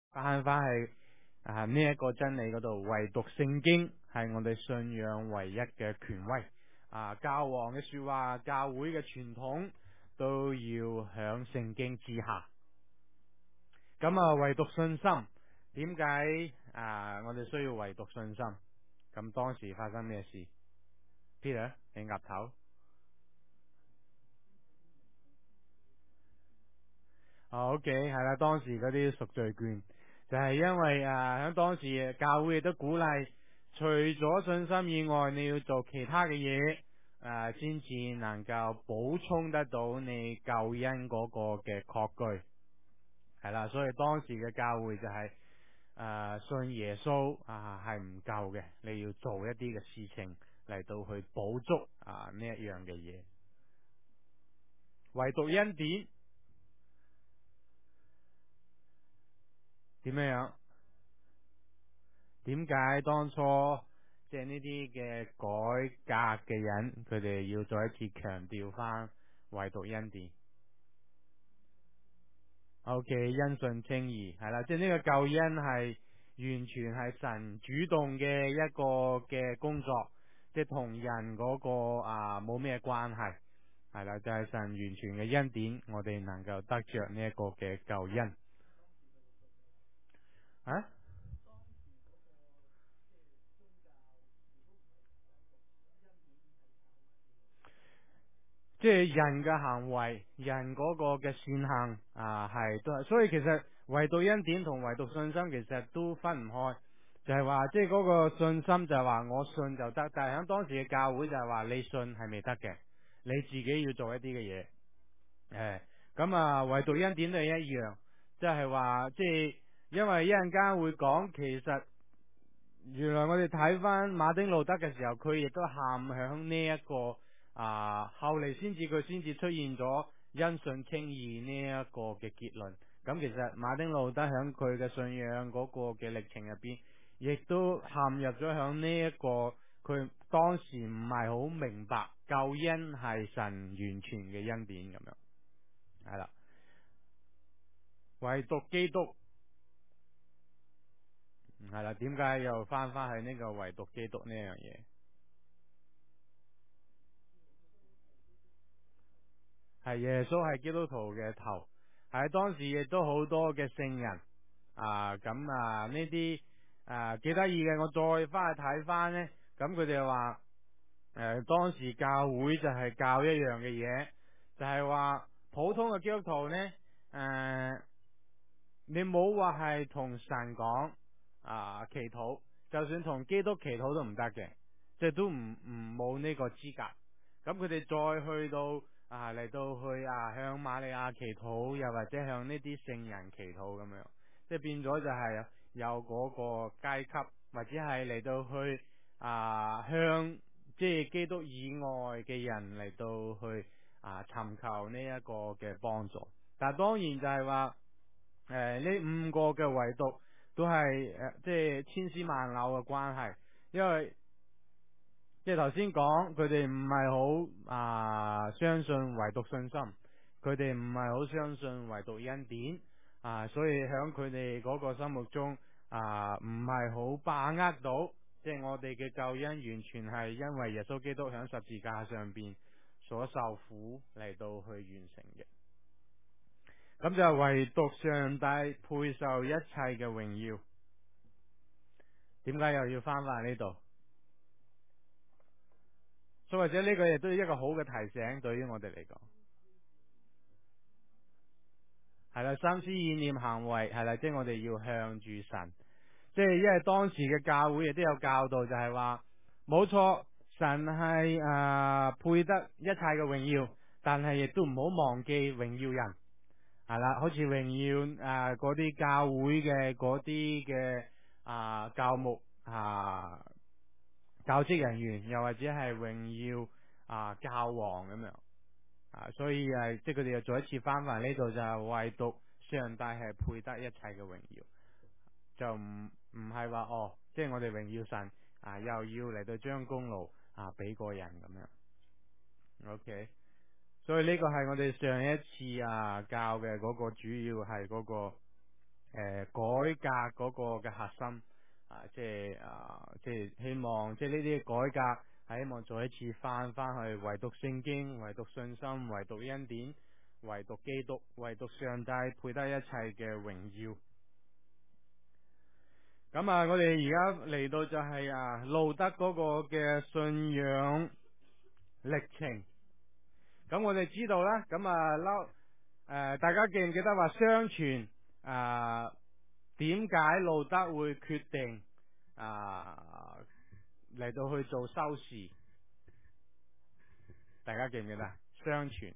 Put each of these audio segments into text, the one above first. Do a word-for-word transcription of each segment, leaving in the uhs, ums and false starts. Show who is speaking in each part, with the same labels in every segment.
Speaker 1: 翻翻去啊呢一個真理嗰度，唯獨聖經係我哋信仰唯一嘅權威。啊，教皇嘅說話，教會嘅傳統都要響聖經之下。咁啊，唯獨信心，點解啊？我哋需要唯獨信心？咁當時發生咩事 ？Peter，你岌頭。哦，OK，係啦，當時嗰啲贖罪券就係因為啊，喺當時教會亦都鼓勵，除咗信心以外，你要做其他嘅嘢，啊，先至能夠補充得到你救恩嗰個嘅確據。係啦，所以當時嘅教會就係誒信耶穌啊係唔夠嘅，你要做一啲嘅事情嚟到去補足啊呢一樣嘅嘢，唯獨恩典點樣樣？點解當初即係呢啲嘅改革嘅人，佢哋要再一次強調翻唯獨恩典？OK， 因信稱義係啦，即係呢個救恩係完全係神主動嘅一個嘅工作，即係同人嗰個啊冇咩關係，係啦，就係神完全嘅恩典，我哋能夠得着呢一個嘅救恩啊。即係人嘅行為，人嗰個嘅善行啊，係都係，所以其實唯獨恩典同唯獨信心其實都分唔開，就係話即係嗰個信心就係話我信就得，但係喺當時嘅教會就係話你信係未得嘅，你自己要做一啲嘅嘢，誒，咁啊唯獨恩典都係一樣，即係話即係因為一陣間會講，其實原來我哋睇翻馬丁路德嘅時候，佢亦都喊響呢一個。啊！後嚟先至佢先至出現咗因信稱義呢一個嘅結論。咁其實馬丁路德響佢嘅信仰嗰個嘅歷程入邊，亦都陷入咗響呢一個佢當時唔係好明白救恩係神完全嘅恩典咁樣。係啦，唯獨基督係啦，點解又翻翻去呢個唯獨基督呢樣嘢？係耶穌係基督徒嘅頭，喺當時亦都好多嘅聖人啊，咁啊呢啲啊幾得意嘅，我再翻去睇翻呢，咁佢哋話誒當時教會就係教一樣嘅嘢，就係話普通嘅基督徒呢，誒、呃、你冇話係同神講啊祈禱，就算同基督祈禱都唔得嘅，即係都唔唔冇呢個資格。咁佢哋再去到啊嚟到去啊向瑪利亞祈禱，又或者向呢啲聖人祈禱咁樣，即係變咗就係有嗰個階級，或者係嚟到去啊向即係基督以外嘅人嚟到去啊尋求呢一個嘅幫助。但係當然就係話誒呢五個嘅唯獨都係誒即係千絲萬縷嘅關係，因為即係頭先講，佢哋唔係好啊相信唯獨信心，佢哋唔係好相信唯獨恩典啊，所以喺佢哋嗰個心目中啊，唔係好把握到，即係我哋嘅救恩完全係因為耶穌基督喺十字架上邊所受苦嚟到去完成嘅。咁就唯獨上帝配受一切嘅榮耀，點解又要翻返呢度？所以或者呢個亦都係一個好嘅提醒，對於我哋嚟講，係啦，心思意念行為係啦，即係我哋要向住神，即係因為當時嘅教會亦都有教導，就係話冇錯，神係誒、呃、配得一切嘅榮耀，但係亦都唔好忘記榮耀人，係啦，好似榮耀誒嗰啲教會嘅嗰啲嘅啊教牧啊。教職人員，又或者係榮耀啊教皇咁樣啊，所以誒，即係佢哋又再一次翻返呢度，就係唯獨上帝係配得一切嘅榮耀，就唔唔係話哦，即係我哋榮耀神啊，又要嚟到將功勞啊俾個人咁樣。OK，所以呢個係我哋上一次啊教嘅嗰個主要係嗰個呃、改革嗰個嘅核心啊，即係啊，即係希望即係呢啲改革係希望再一次翻翻去唯獨聖經、唯獨信心、唯獨恩典、唯獨基督、唯獨上帝配得一切嘅榮耀。咁啊，我哋而家嚟到就係啊路德嗰個嘅信仰歷程。咁我哋知道啦，咁啊撈誒，大家記唔記得話相傳啊點解路德會決定啊嚟到去做修士？大家記唔記得？相傳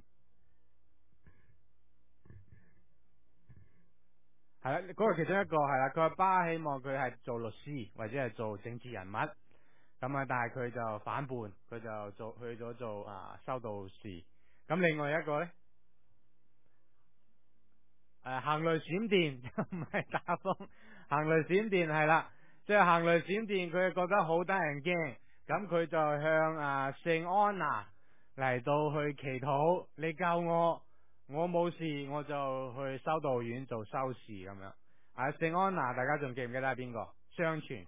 Speaker 1: 係啦，嗰個其中一個係啦，佢阿爸希望佢係做律師或者係做政治人物，咁啊，但係佢就反叛，佢就做去咗做啊修道士。咁另外一個咧，誒、呃、行雷閃電唔係打風，行雷閃電係啦，即係行雷閃電，佢覺得好得人驚，咁佢就向啊聖安娜嚟到去祈禱，你救我，我冇事，我就去修道院做修士咁樣。啊，聖安娜大家仲記唔記得係邊個？相傳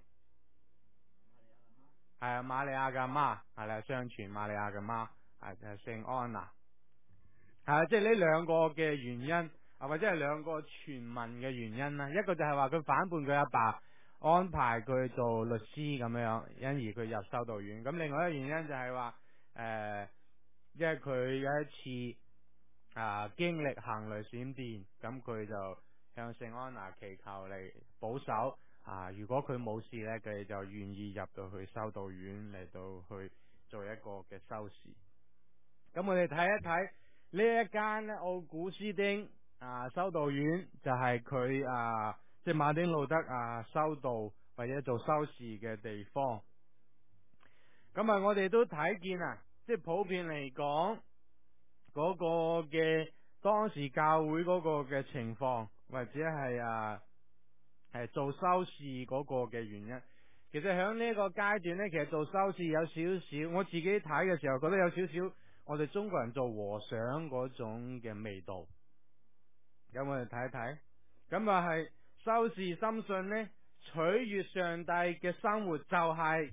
Speaker 1: 係啊，瑪利亞嘅媽係啦，相傳瑪利亞嘅媽係就係聖安娜。係啊，即係呢兩個嘅原因啊，或者係兩個傳聞嘅原因啦。一個就係話佢反叛佢阿爸，安排佢做律師咁樣，因而佢入修道院。咁另外一個原因就係話誒，因為佢有一次啊經歷行雷閃電，咁佢就向聖安娜祈求嚟保守啊。如果佢冇事呢，佢就願意入到去修道院嚟到去做一個嘅修士。咁我哋睇一睇。呢一間咧奧古斯丁啊修道院就係佢啊即係馬丁路德啊修道或者做修士嘅地方。咁啊，我哋都睇見啊，即係普遍嚟講嗰個嘅當時教會嗰個嘅情況，或者係啊係做修士嗰個嘅原因。其實喺呢個階段呢，其實做修士有少少，我自己睇嘅時候覺得有少少。我哋中國人做和尚嗰種嘅味道，咁我哋睇一睇，咁啊係修士深信呢，取悅上帝嘅生活就係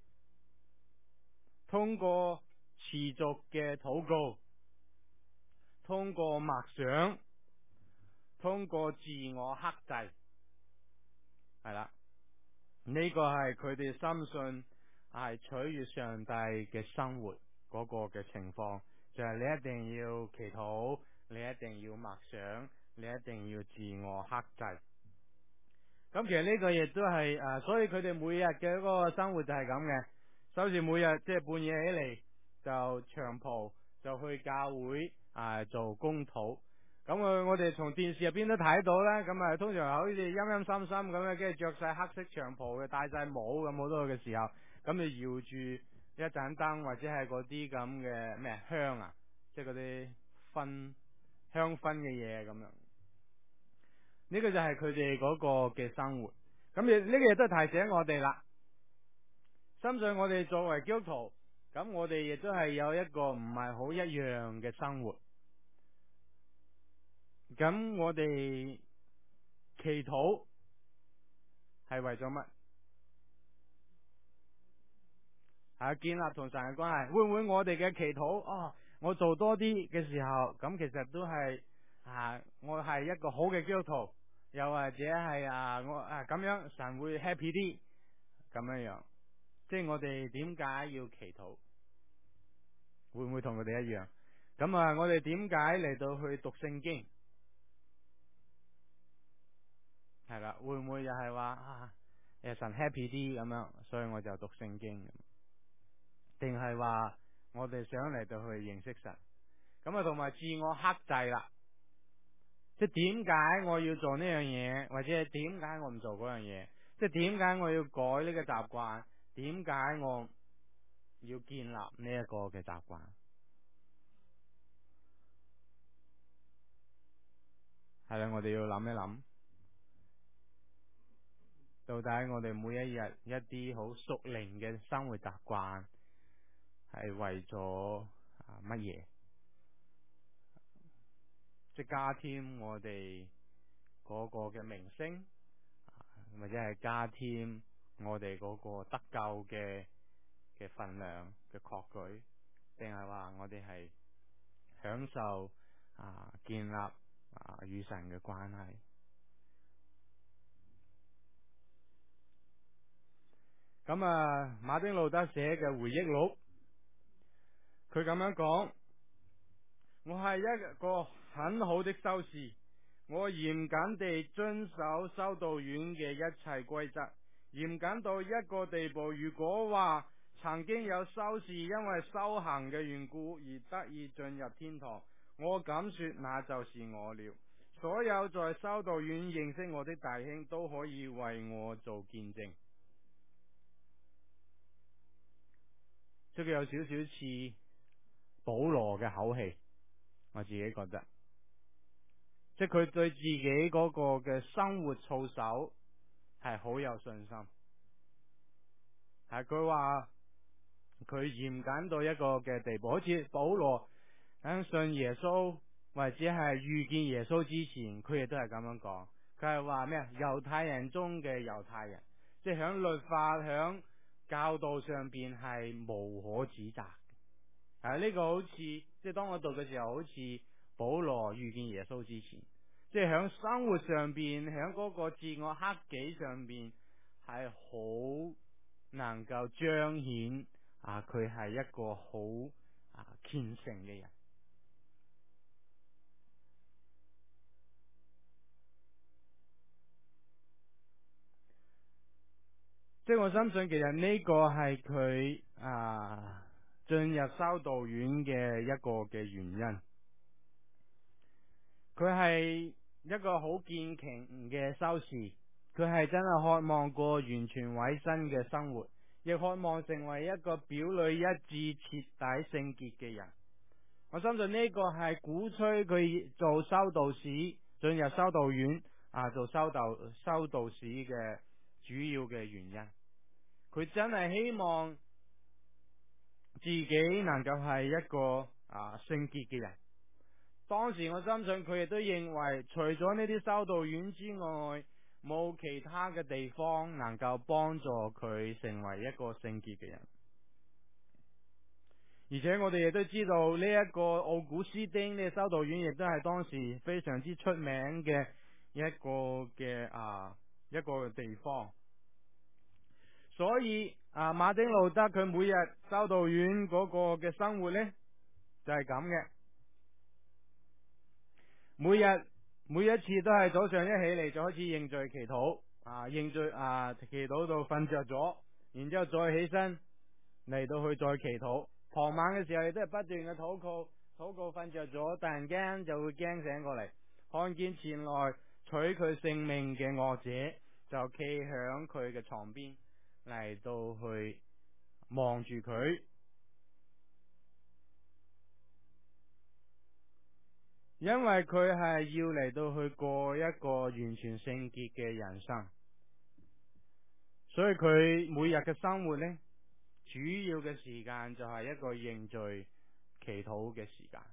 Speaker 1: 通過持續嘅禱告，通過默想，通過自我克制，係啦，呢個係佢哋深信係取悅上帝嘅生活。嗰個嘅情況就係、是、你一定要祈禱，你一定要默想，你一定要自我克制。咁其實呢個亦都係誒，所以佢哋每日嘅嗰個生活就係咁嘅。收住每日即係半夜起嚟就長袍就去教會啊、呃、做公禱。咁啊，我哋從電視入邊都睇到啦。咁啊，通常好似陰陰森森咁樣，跟住着晒黑色長袍嘅，戴晒帽咁好多嘅時候，咁你搖住一盞燈或者係嗰啲咁嘅咩香啊，即係嗰啲薰香薰嘅嘢咁樣。呢個就係佢哋嗰個嘅生活。咁亦呢個亦都係提醒我哋啦。深信我哋作為基督徒，咁我哋亦都係有一個唔係好一樣嘅生活。咁我哋祈禱係為咗乜？係建立同神嘅關係。會唔會我哋嘅祈禱哦，我做多啲嘅時候，咁其實都係啊，我係一個好嘅基督徒，又或者係啊，我啊咁樣神會 happy 啲咁樣樣。即係我哋點解要祈禱？會唔會同佢哋一樣？咁啊，我哋點解嚟到去讀聖經？係啦，會唔會又係話啊？誒，神 happy 啲咁樣，所以我就讀聖經。定係話我哋想嚟到去認識神？咁啊，同埋自我克制啦。即係點解我要做呢樣嘢，或者係點解我唔做嗰樣嘢？即係點解我要改呢個習慣？點解我要建立呢一個嘅習慣？係啦，我哋要諗一諗，到底我哋每一日一啲好屬靈嘅生活習慣係為咗啊乜嘢？即係加添我哋嗰個嘅名聲，或者係加添我哋嗰個得救嘅嘅份量嘅確據，定係話我哋係享受啊建立啊與神嘅關係？咁啊，馬丁路德寫嘅回憶錄，佢咁樣講：我係一個很好的修士，我嚴謹地遵守修道院嘅一切規則，嚴謹到一個地步，如果話曾經有修士因為修行嘅緣故而得以進入天堂，我敢說那就是我了。所有在修道院認識我的弟兄都可以為我做見證。即係有少少似保羅嘅口氣，我自己覺得，即係佢對自己嗰個嘅生活操守係好有信心。係佢話佢嚴謹到一個嘅地步，好似保羅喺信耶穌或者係遇見耶穌之前，佢亦都係咁樣講。佢係話咩啊？猶太人中嘅猶太人，即係響律法響教導上邊係無可指責。啊！呢、這個好似即係當我讀嘅時候，好似保羅遇見耶穌之前，即係響生活上邊，響嗰個自我克己上邊，係好能夠彰顯啊！佢係一個好啊虔誠嘅人。即係我相信，其實呢個係佢啊進入修道院嘅一個嘅原因。佢係一個好堅強嘅修士，佢係真係渴望過完全委身嘅生活，亦渴望成為一個表裏一致、徹底聖潔嘅人。我相信呢個係鼓吹佢做修道士、進入修道院啊做修道修道士嘅主要嘅原因。佢真係希望自己能夠係一個啊聖潔嘅人。當時我相信佢亦都認為，除咗呢啲修道院之外，冇其他嘅地方能夠幫助佢成為一個聖潔嘅人。而且我哋亦都知道呢一個奧古斯丁呢個修道院亦都係當時非常之出名嘅一個嘅啊一個地方。所以啊，馬丁路德佢每日修道院嗰個嘅生活呢，就係咁嘅。每日每一次都係早上一起嚟就開始認罪祈禱啊，認罪啊，祈禱到瞓着咗，然之後再起身嚟到去再祈禱。傍晚嘅時候亦都係不斷嘅禱告，禱告瞓着咗，突然間就會驚醒過嚟，看見前來取佢性命嘅惡者就企響佢嘅床邊嚟到去望住佢。因為佢係要嚟到去過一個完全聖潔嘅人生，所以佢每日嘅生活呢，主要嘅時間就係一個認罪祈禱嘅時間。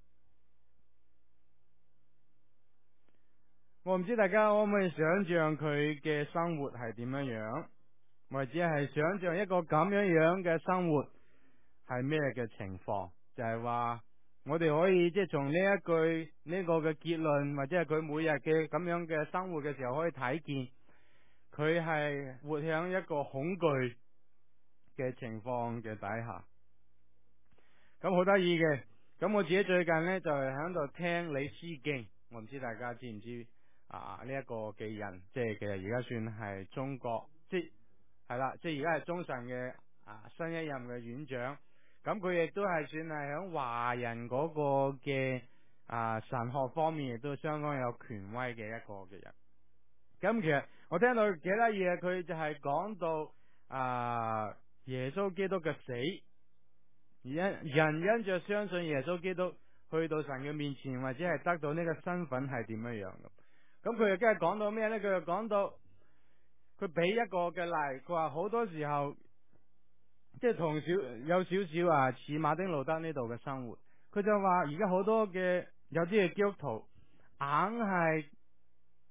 Speaker 1: 我唔知大家可唔可以想象佢嘅生活係點樣樣，或者係想象一個咁樣樣嘅生活係咩嘅情況？就係話我哋可以即係從呢一句呢個嘅結論，或者係佢每日嘅咁樣嘅生活嘅時候，可以睇見佢係活喺一個恐懼嘅情況嘅底下。咁好得意嘅，咁我自己最近呢，就係喺度聽李思敬，我唔知大家知唔知啊？呢一個嘅人，即係其實而家算係中國，即係啦，即係而家係中神嘅啊新一任嘅院長。咁佢亦都係算係喺華人嗰個嘅啊神學方面，亦都相當有權威嘅一個嘅人。咁其實我聽到幾得意嘅，佢就係講到啊耶穌基督嘅死，而因人因着相信耶穌基督去到神嘅面前，或者係得到呢個身份係點樣樣嘅。咁佢又梗係講到咩呢？佢又講到佢俾一個嘅例，佢話好多時候。即係同少有少少啊，似馬丁路德呢度嘅生活。佢就話而家好多嘅有啲嘅基督徒硬係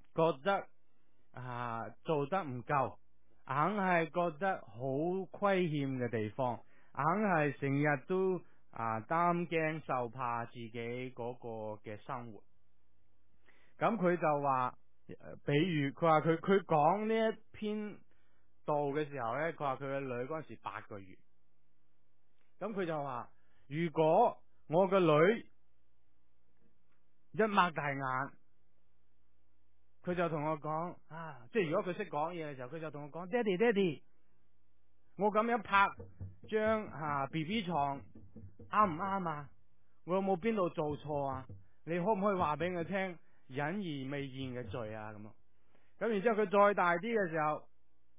Speaker 1: 覺得啊做得唔夠，硬係覺得好虧欠嘅地方，硬係成日都啊擔驚受怕自己嗰個嘅生活。咁佢就話，比如佢話佢佢講呢一篇道嘅時候呢，佢話佢嘅女嗰陣時八個月。咁佢就話，如果我個女一擘大眼，佢就同我講啊，即係如果佢識講嘢嘅時候，佢就同我講，爹哋爹哋，我咁樣拍張啊 B B 床啱唔啱啊？我有冇邊度做錯啊？你可唔可以話俾我聽隱而未現嘅罪啊？咁啊，咁然之後佢再大啲嘅時候，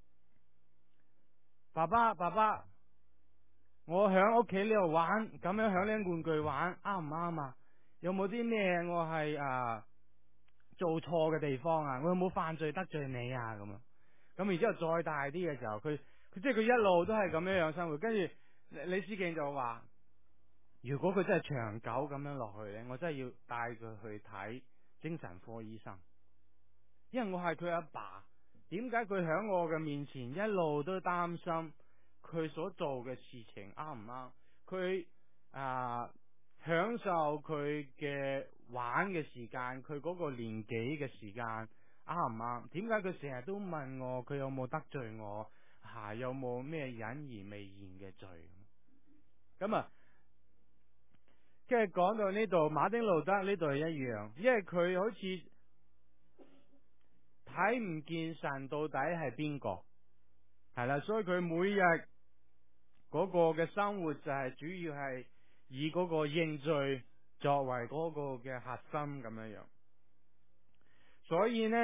Speaker 1: 爸爸爸爸，我響屋企呢度玩，咁樣響呢玩具玩啱唔啱啊？有冇啲咩我係啊做錯嘅地方啊？我有冇犯罪得罪你啊？咁啊，咁然之後再大啲嘅時候，佢佢即係佢一路都係咁樣樣生活，跟住李思敬就話，如果佢真係長久咁樣落去呢，我真係要帶佢去睇精神科醫生，因為我係佢阿爸，點解佢響我嘅面前一路都擔心佢所做嘅事情啱唔啱？佢啊享受佢嘅玩嘅時間，佢嗰個年紀嘅時間啱唔啱？點解佢成日都問我佢有冇得罪我？吓、啊、有冇咩隱而未現嘅罪？咁啊，即係講到呢度，馬丁路德呢度係一樣，因為佢好似睇唔見神到底係邊個，係啦，所以佢每日嗰個嘅生活就係主要係以嗰個認罪作為嗰個嘅核心咁樣樣。所以呢，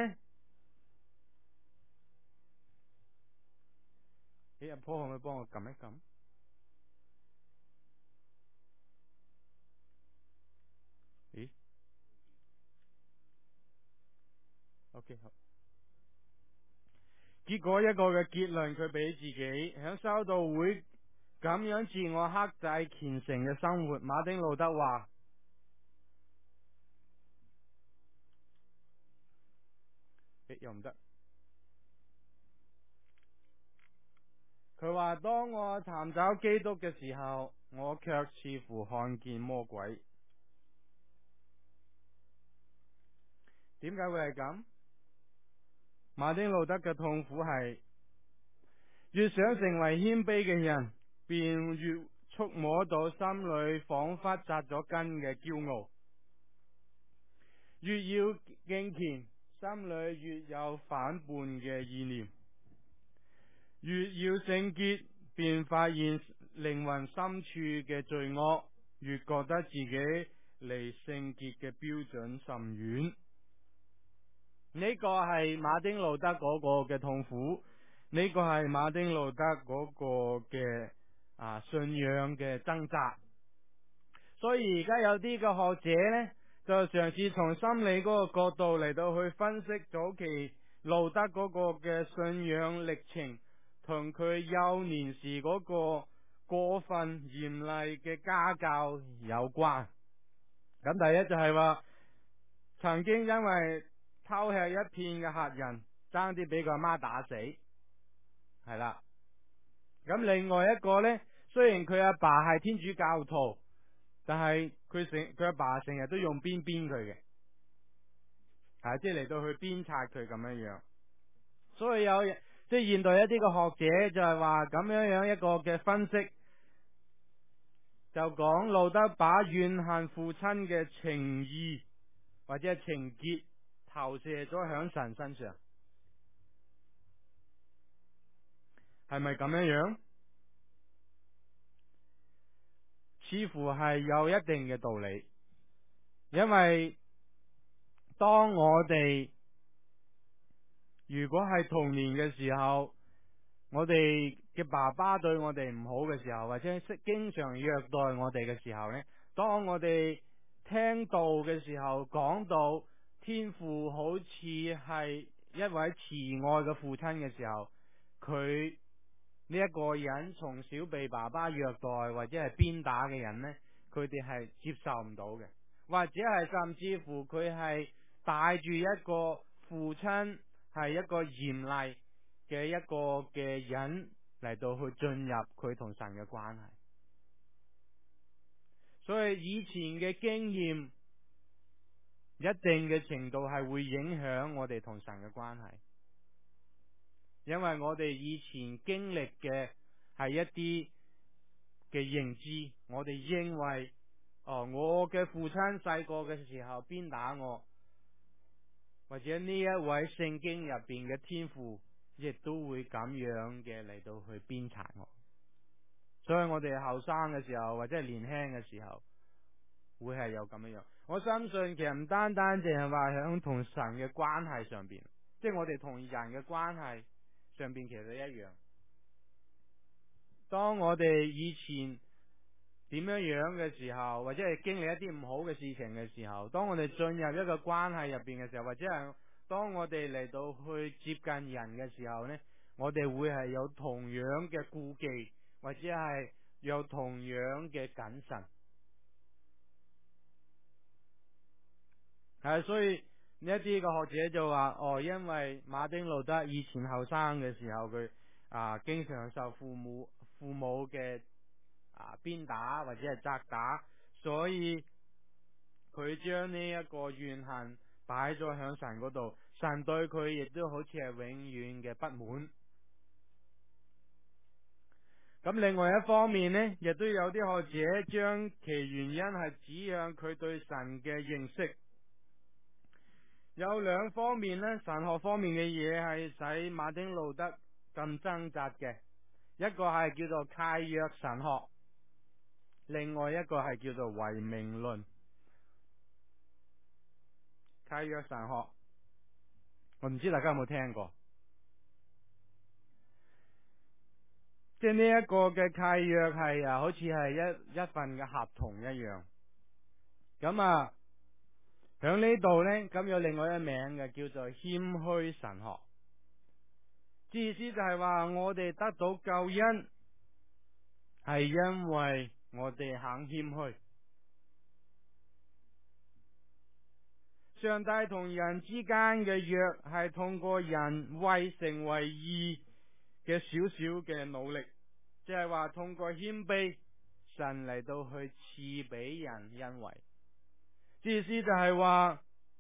Speaker 1: 你阿婆可唔可以幫我撳一撳？咦 ？OK 好。結果一個嘅結論，佢俾自己響修道會咁樣自我克制虔誠嘅生活。馬丁路德話：誒，又唔得。佢話：當我尋找基督嘅時候，我卻似乎看見魔鬼。點解會係咁？馬丁路德嘅痛苦係，越想成為謙卑嘅人，便越觸摸到心裏仿佛扎咗根嘅驕傲；越要敬虔，心裏越有反叛嘅意念；越要聖潔，便發現靈魂深處嘅罪惡，越覺得自己離聖潔嘅標準甚遠。呢個係馬丁路德嗰個嘅痛苦，呢個係馬丁路德嗰個嘅啊信仰嘅掙扎。所以而家有啲嘅學者呢，就嘗試從心理嗰個角度嚟到去分析早期路德嗰個嘅信仰歷程，同佢幼年時嗰個過分嚴厲嘅家教有關。咁第一就係話，曾經因為偷吃一片嘅客人，爭啲俾佢阿媽打死，係啦。咁另外一個呢，雖然佢阿爸係天主教徒，但係佢成佢阿爸成日都用鞭鞭佢嘅，係即係嚟到去鞭策佢咁樣樣。所以有即係現代一啲嘅學者就係話咁樣樣一個嘅分析，就講路德把怨恨父親嘅情義或者係情結投射咗響神身上，係咪咁樣樣？似乎係有一定嘅道理，因為當我哋如果係童年嘅時候，我哋嘅爸爸對我哋唔好嘅時候，或者識經常虐待我哋嘅時候呢，當我哋聽道嘅時候講到天父好似係一位慈愛嘅父親嘅時候，佢呢一個人從小被爸爸虐待或者係鞭打嘅人呢，佢哋係接受唔到嘅，或者係甚至乎佢係帶住一個父親係一個嚴厲嘅一個嘅人嚟到去進入佢同神嘅關係。所以以前嘅經驗一定嘅程度係會影響我哋同神嘅關係，因為我哋以前經歷嘅係一啲嘅認知，我哋認為哦，我嘅父親細個嘅時候鞭打我，或者呢一位聖經入邊嘅天父亦都會咁樣嘅嚟到去鞭策我。所以我哋後生嘅時候或者係年輕嘅時候會係有咁樣樣。我相信其實唔單單淨係話響同神嘅關係上邊，即係我哋同人嘅關係上邊其實一樣。當我哋以前點樣樣嘅時候，或者係經歷一啲唔好嘅事情嘅時候，當我哋進入一個關係入邊嘅時候，或者係當我哋嚟到去接近人嘅時候呢，我哋會係有同樣嘅顧忌，或者係有同樣嘅謹慎。係，所以呢一啲嘅學者就話，哦，因為馬丁路德以前後生嘅時候，佢啊經常受父母父母嘅啊鞭打或者係責打，所以佢將呢一個怨恨擺咗響神嗰度，神對佢亦都好似係永遠嘅不滿。咁另外一方面呢，亦都有啲學者將其原因係指向佢對神嘅認識。有兩方面呢，神學方面嘅嘢係使馬丁路德咁掙扎嘅，一個係叫做契約神學，另外一個係叫做唯命論。契約神學，我唔知大家有冇聽過，即係呢一個嘅契約係啊，好似係一一份嘅合同一樣。咁啊。響呢度呢，咁有另外一名嘅叫做謙虛神學，意思就係話我哋得到救恩係因為我哋肯謙虛。上帝同人之間嘅約係通過人為成為義嘅少少嘅努力，即係話通過謙卑，神嚟到去賜俾人恩惠。意思就係話，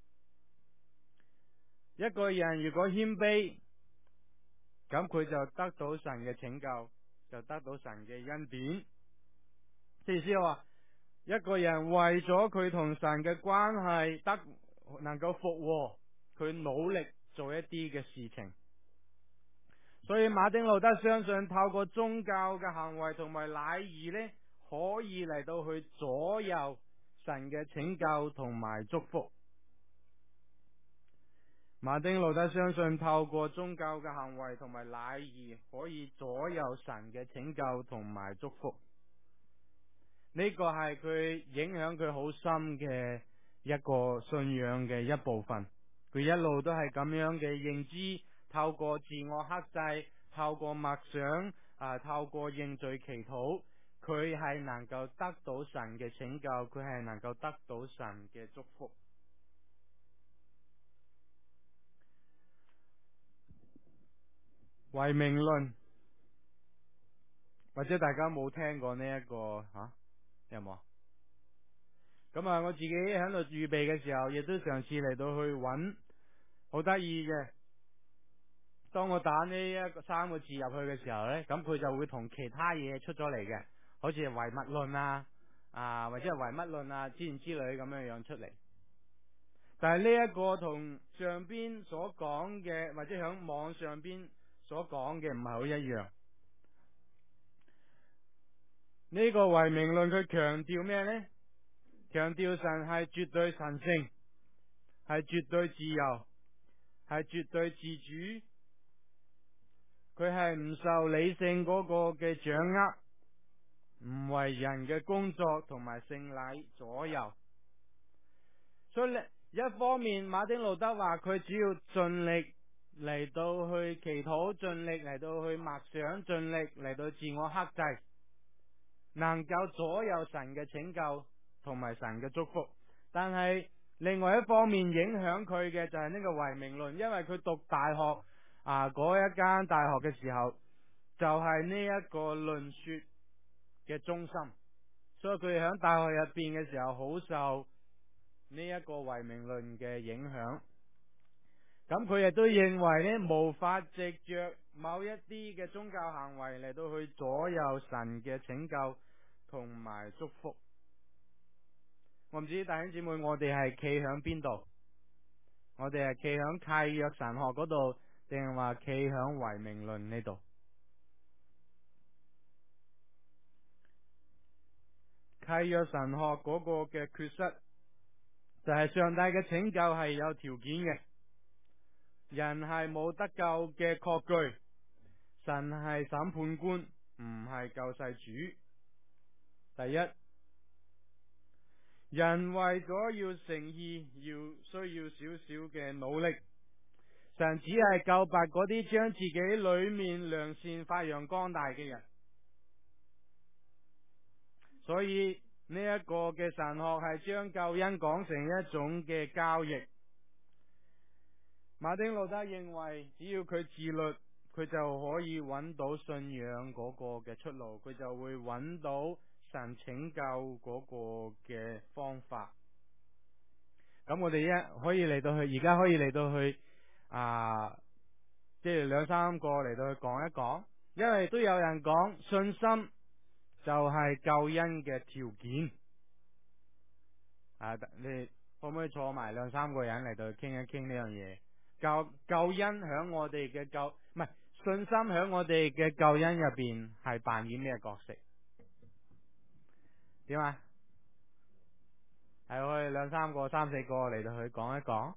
Speaker 1: 一個人如果謙卑，咁佢就得到神嘅拯救，就得到神嘅恩典。意思係話，一個人為咗佢同神嘅關係得能夠復和，佢努力做一啲嘅事情。所以馬丁路德相信透過宗教嘅行為同埋禮儀呢，可以嚟到去左右神嘅拯救同埋祝福。馬丁路德相信透過宗教嘅行為同埋禮儀可以左右神嘅拯救同埋祝福。呢個係佢影響佢好深嘅一個信仰嘅一部分。佢一路都係咁樣嘅認知，透過自我克制，透過默想啊，透過認罪祈禱，佢係能夠得到神嘅拯救，佢係能夠得到神嘅祝福。唯命論，或者大家冇聽過呢、這、一個吓、啊，有冇？咁啊，我自己喺度預備嘅時候，亦都嘗試嚟到去揾，好得意嘅。當我打呢一個三個字入去嘅時候呢，咁佢就會同其他嘢出咗嚟嘅，好似係唯物論啊，啊或者係唯物論啊之類之類咁樣樣出嚟。但係呢一個同上邊所講嘅，或者響網上邊所講嘅唔係好一樣。呢、這個唯命論佢強調咩呢？強調神係絕對神聖，係絕對自由，係絕對自主。佢係唔受理性嗰個嘅掌握，唔為人嘅工作同埋聖禮左右。所以一方面，馬丁路德話佢只要盡力嚟到去祈禱，盡力嚟到去默想，盡力嚟到自我克制，能夠左右神嘅拯救同埋神嘅祝福。但係另外一方面影響佢嘅就係呢個唯名論，因為佢讀大學啊嗰一間大學嘅時候，就係呢一個論說嘅中心，所以佢喺大學入邊嘅時候好受呢一個唯名論嘅影響。咁佢亦都認為呢，無法藉着某一啲嘅宗教行為嚟到去左右神嘅拯救同埋祝福。我唔知弟兄姊妹，我哋係企響邊度？我哋係企響契約神學嗰度，定係話企響唯名論呢度？契約神學嗰個嘅缺失，就係上帝嘅拯救係有條件嘅，人係冇得救嘅確據，神係審判官，唔係救世主。第一，人為咗要誠意，要需要少少嘅努力，神只係救拔嗰啲將自己裏面良善發揚光大嘅人。所以呢一個嘅神學係將救恩講成一種嘅交易。馬丁路德認為，只要佢自律，佢就可以揾到信仰嗰個嘅出路，佢就會揾到神拯救嗰個嘅方法。咁我哋一可以嚟到去，而家可以嚟到去啊，即係兩三個嚟到去講一講，因為都有人講信心就係救恩嘅條件。啊，你可唔可以坐埋兩三個人嚟到去傾一傾呢樣嘢？救救恩響我哋嘅救，唔係信心響我哋嘅救恩入邊係扮演咩角色？點啊？係可以兩三個、三四個嚟到去講一講。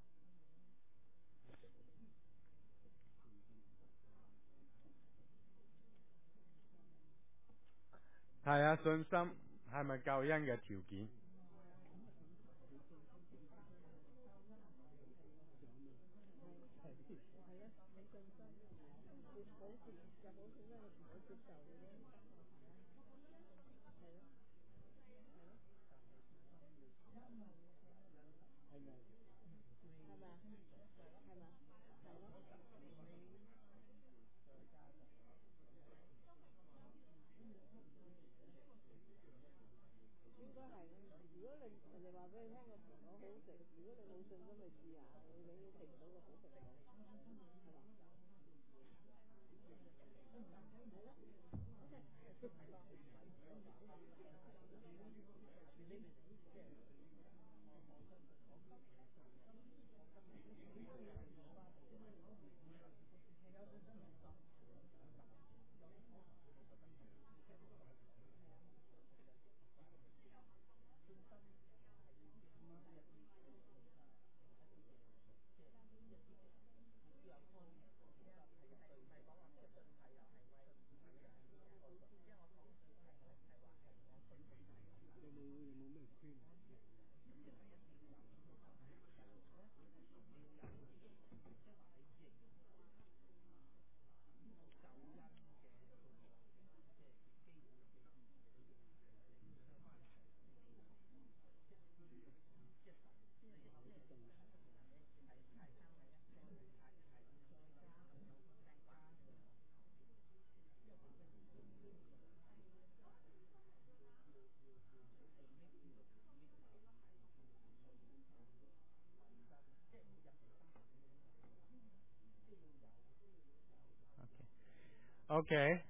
Speaker 1: 係啊，信心係咪救恩嘅條件？OK，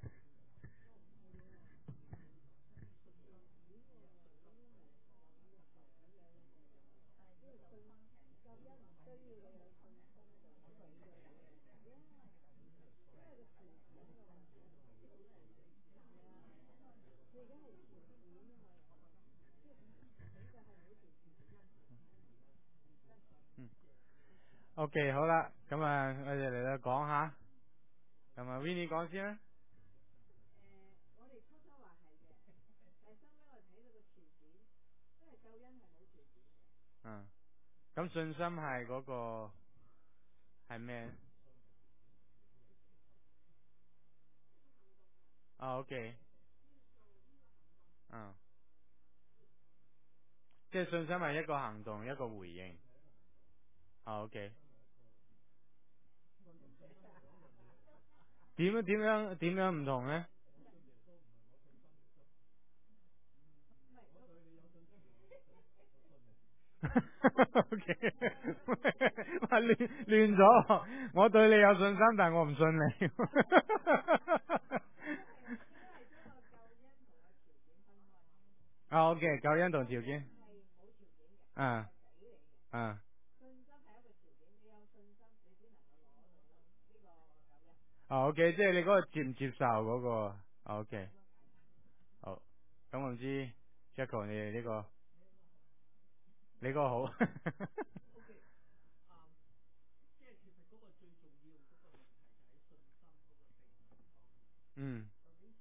Speaker 1: 嗯，OK，好啦，咁啊，我哋嚟到講下，咁啊 Winnie 講先啦。嗯，咁信心係嗰個係咩？啊，OK，嗯， 即係信心係一個行動，一個回應。啊，OK。點樣點樣點樣唔同咧？OK，話亂亂咗。我對你有信心，但係我唔信你。啊，OK，救恩同條件。啊啊。啊，OK，即係你嗰個接唔接受嗰個。啊，OK，好。咁我唔知 Jacko 你哋呢個，你嗰個好。嗯。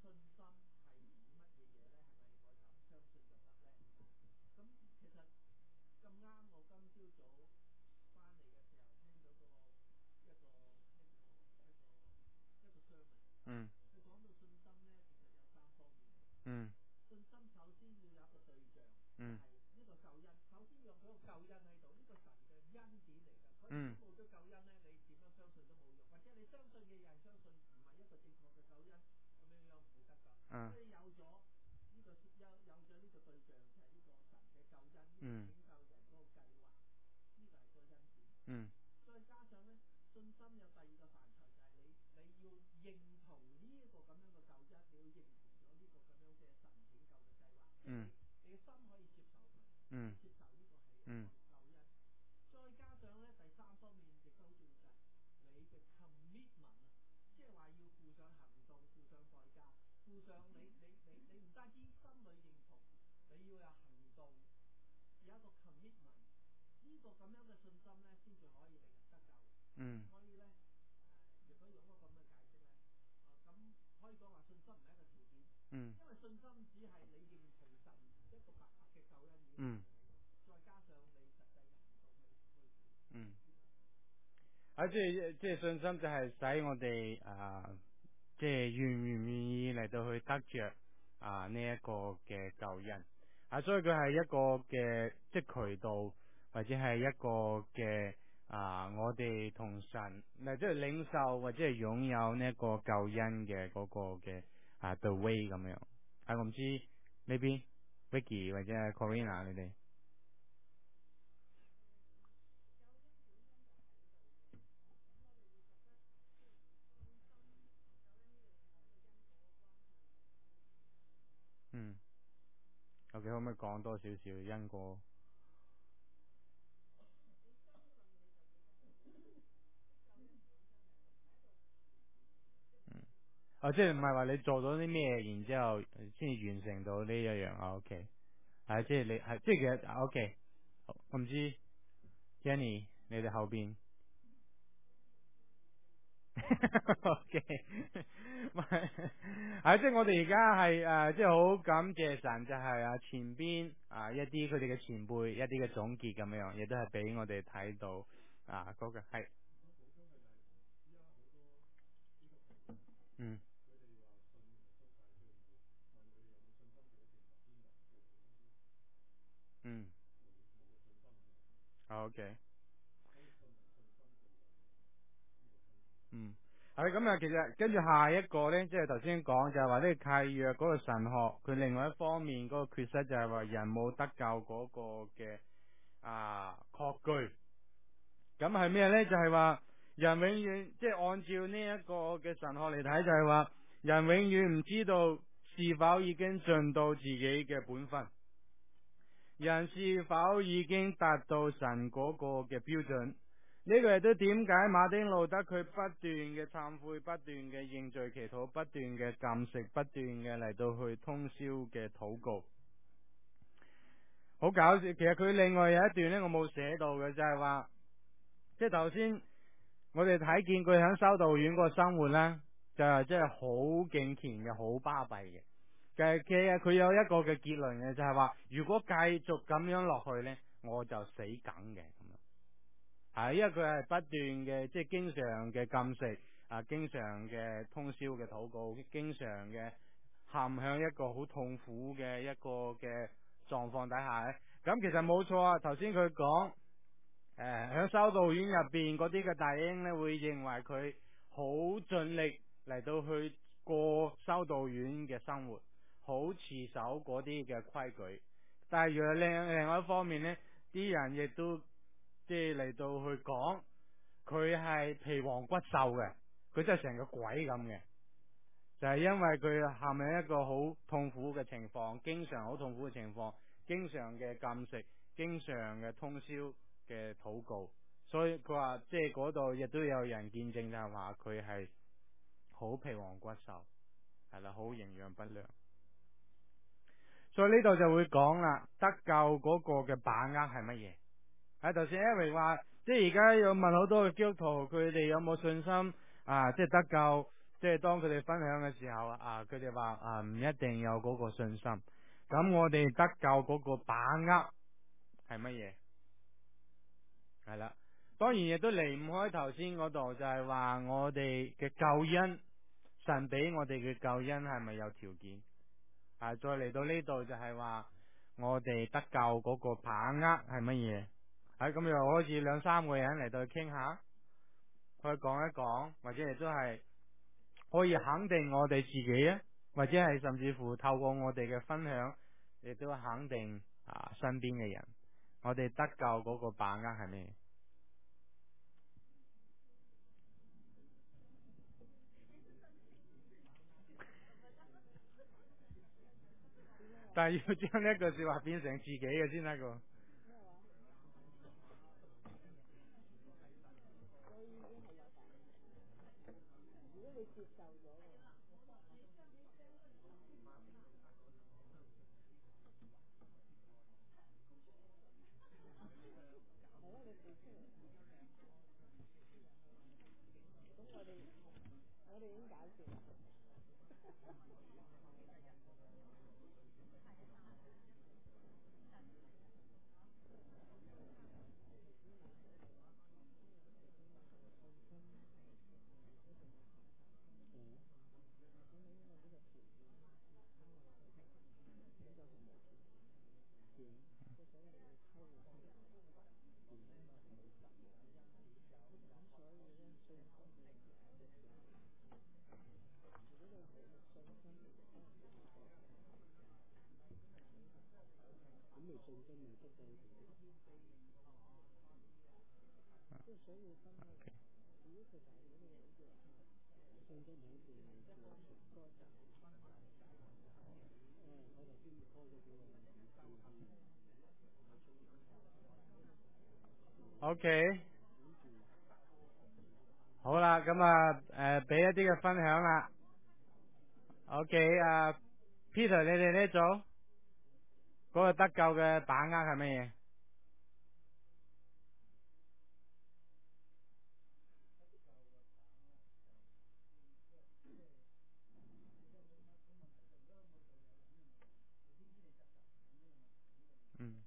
Speaker 1: 嗯。嗯。嗯。嗯。嗯。嗯。嗯。嗯。嗯。嗯。嗯。嗯。嗯。嗯。啊，即係即係信心就係使我哋啊，即係願唔願意嚟到去得着啊呢一個嘅救恩啊，所以佢係一個嘅即係渠道，或者係一個嘅啊，我哋同神嗱即係領受或者係擁有呢一個救恩嘅嗰個嘅啊 the way 咁樣。係我唔知呢邊 Vicky 或者係 Corina 你哋。嗯。OK，可唔可以講多少少因果？嗯。啊，即係唔係話你做咗啲咩，然之後先至完成到呢一樣啊？OK，係即係你係即係其實啊 OK，我唔知 Jenny 你哋後邊。OK，唔係，係即係我哋而家係誒，即係好感謝神，就係啊前邊啊一啲佢哋嘅前輩一啲嘅總結咁樣，亦都係俾我哋睇到啊嗰個係。嗯。嗯。好 OK。嗯，係咁啊，其實跟住下一個咧，即係頭先講就係話呢個契約嗰個神學，佢另外一方面嗰個缺失就係話人冇得救嗰個嘅啊確據。咁係咩咧？就係話人永遠即係按照呢一個嘅神學嚟睇，就係話人永遠唔知道是否已經盡到自己嘅本分，人是否已經達到神嗰個嘅標準。呢個亦都點解馬丁路德佢不斷嘅懺悔，不斷嘅認罪祈禱，不斷嘅禁食，不斷嘅嚟到去通宵嘅禱告。好搞笑，其實佢另外有一段呢，我冇寫到嘅，就係話，即係頭先我哋睇見佢喺修道院嗰個生活呢，就係即係好敬虔嘅，好巴閉嘅。其實其實佢有一個嘅結論嘅，就係話如果繼續咁樣落去呢，我就死梗嘅咁樣。係，因為佢係不斷嘅，即係經常嘅禁食，啊，經常嘅通宵嘅禱告，經常嘅陷向一個好痛苦嘅一個嘅狀況底下咧。 咁其實冇錯啊，頭先佢講誒喺修道院入邊嗰啲嘅弟兄咧，會認為佢好盡力嚟到去過修道院嘅生活，好持守嗰啲嘅規矩。但係若另另外一方面呢，啲人亦都即係嚟到去講佢係皮黃骨瘦嘅，佢真係成個鬼咁嘅。就係因為佢陷入一個好痛苦嘅情況，經常好痛苦嘅情況，經常嘅禁食，經常嘅通宵嘅禱告，所以佢話即係嗰度亦都有人見證，就係話佢係好皮黃骨瘦，係啦，好營養不良。所以呢度就會講啦，得救嗰個嘅把握係乜嘢？喺頭先 Eric 話，即係而家有問好多嘅基督徒，佢哋有冇信心啊？即係得救。即係當佢哋分享嘅時候啊，佢哋話啊唔一定有嗰個信心。咁我哋得救嗰個把握係乜嘢？係啦，當然亦都離唔開頭先嗰度，就係話我哋嘅救恩，神俾我哋嘅救恩係咪有條件？啊，再嚟到呢度就係話我哋得救嗰個把握係乜嘢？喺咁又開始兩三個人嚟到去傾下，去講一講，或者亦都係。可以肯定我哋自己啊，或者係甚至乎透過我哋嘅分享，亦都肯定啊身邊嘅人，我哋得救嗰個把握係咩？但係要將呢一句說話變成自己嘅先得個。OK，好啦，咁啊誒，俾一啲嘅分享啦。OK，啊 Peter，你哋呢組嗰個得救嘅把握係乜嘢？嗯。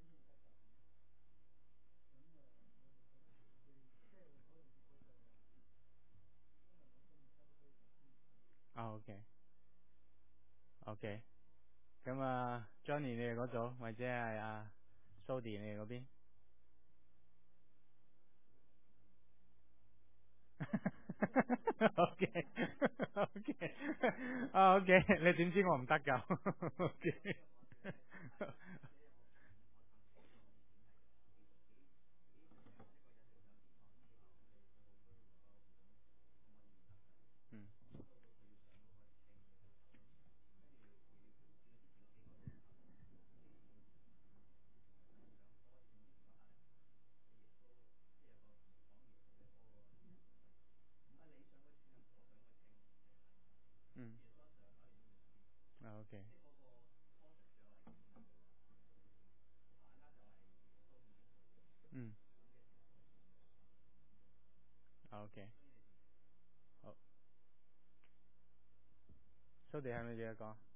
Speaker 1: 啊 OK，OK，咁啊 Johnny 你哋嗰組，或者係啊 Sody 你哋嗰邊。OK，OK，啊 OK，你點知我唔得㗎？OK，嗯嗯，啊 OK，嗯，啊 OK，好，Sody 係咪有嘢講？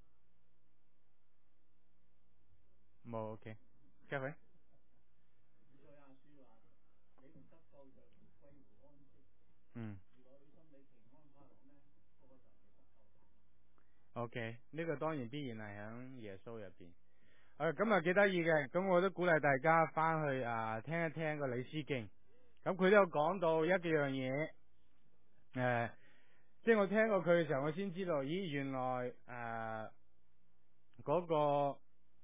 Speaker 1: 冇 OK，Kevin，嗯，OK，呢個當然必然係喺耶穌入邊。 誒，咁啊幾得意嘅，咁我都鼓勵大家翻去啊聽一聽個李思敬，咁佢都有講到一樣嘢，誒、呃，即係我聽過佢嘅時候，我先知道，咦，原來誒嗰、呃那個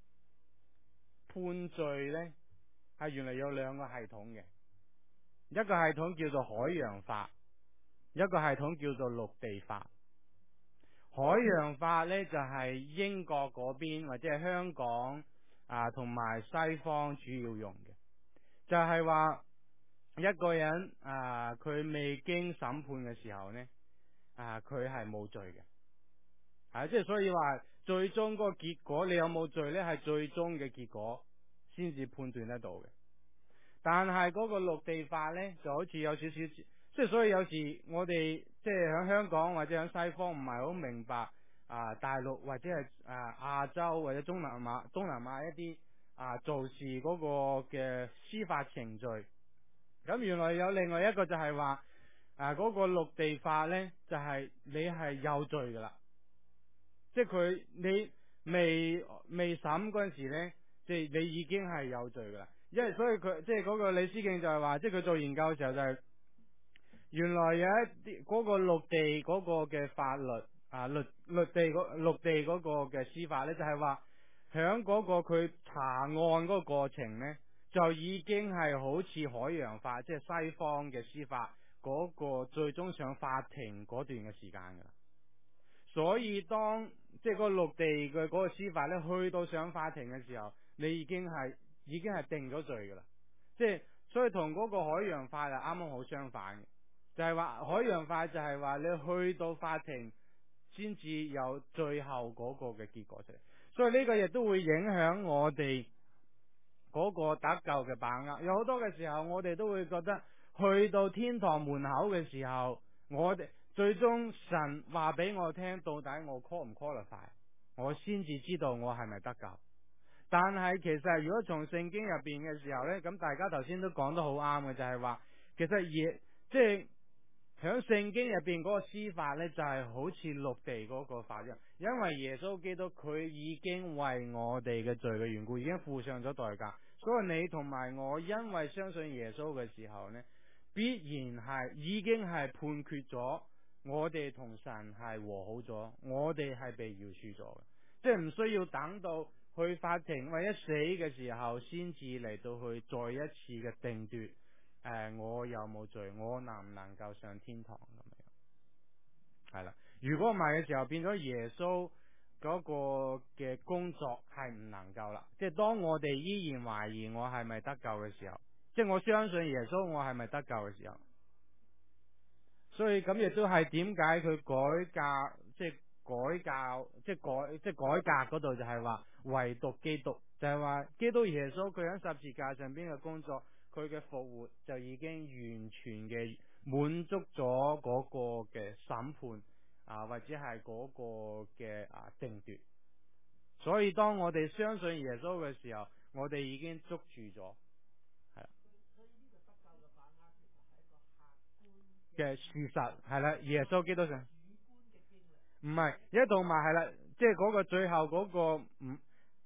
Speaker 1: 判罪咧係原來有兩個系統嘅，一個系統叫做海洋法，一個系統叫做陸地法。海洋法咧就係、是、英國嗰邊或者係香港啊同埋西方主要用嘅，就係、是、話一個人啊佢未經審判嘅時候呢，啊佢係冇罪嘅，啊即係所以話最終嗰個結果你有冇罪呢係最終嘅結果先至判斷得到嘅。但係嗰個陸地法呢就好似有少少，即係所以有時我哋即係喺香港或者喺西方唔係好明白啊大陸或者係啊亞洲或者中南亞東南亞一啲啊做事嗰個嘅司法程序。咁原來有另外一個就係話啊嗰個陸地法呢就係你係有罪噶啦，即係佢你未未審嗰陣時呢，即係你已經係有罪噶啦。因為所以佢即係嗰個李思敬就係話，即係佢做研究嘅時候就係、是、原來有一啲嗰個陸地嗰個嘅法律啊，陸陸地嗰陸地嗰個嘅司法咧，就係話響嗰個佢查案嗰個過程咧，就已經係好似海洋法，即係西方嘅司法嗰個最終上法庭嗰段嘅時間噶啦。所以當即係個陸地嘅嗰個司法咧，去到上法庭嘅時候，你已經係。已經係定咗罪噶啦，即係所以同嗰個海洋法係啱啱好相反嘅，就係話海洋法就係話你去到法庭先至有最後嗰個嘅結果出嚟，所以呢個亦都會影響我哋嗰個得救嘅把握。有好多嘅時候，我哋都會覺得去到天堂門口嘅時候，我哋最終神話俾我聽，到底我 qual 唔 qualify， 我先至知道我係咪得救。但係其實如果從聖經入邊嘅時候呢，咁大家頭先都講得好啱嘅，就係話其實耶即係響聖經入邊嗰個司法呢，就係好似陸地嗰個法一樣，因為耶穌基督佢已經為我哋嘅罪嘅緣故，已經付上咗代價，所以你同埋我因為相信耶穌嘅時候呢，必然係已經係判決咗我哋同神係和好咗，我哋係被饒恕咗嘅，即係唔需要等到去法庭或者死嘅時候，先至嚟到去再一次嘅定奪，誒、呃，我有冇罪，我能唔能夠上天堂咁樣？係啦，如果唔係嘅時候，變咗耶穌嗰個嘅工作係唔能夠啦。即係當我哋依然懷疑我係咪得救嘅時候，即係我相信耶穌我係咪得救嘅時候，所以咁亦都係點解佢改革即係。改教即係改即係改革嗰度就係話唯獨基督，就係話基督耶穌佢喺十字架上邊嘅工作，佢嘅復活就已經完全嘅滿足咗嗰個嘅審判啊，或者係嗰個嘅啊定奪。所以當我哋相信耶穌嘅時候，我哋已經捉住咗，係啦。所以呢個得救嘅把握其實係一個客觀嘅事實，係啦，耶穌基督上。唔係，而家同埋係啦，即係嗰個最後嗰個唔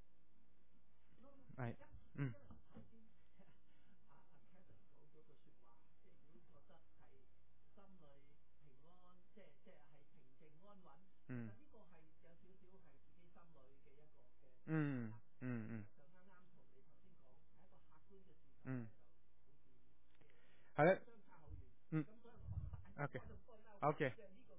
Speaker 1: 係，嗯。嗯。嗯嗯嗯。嗯。係啦。嗯。OK。OK。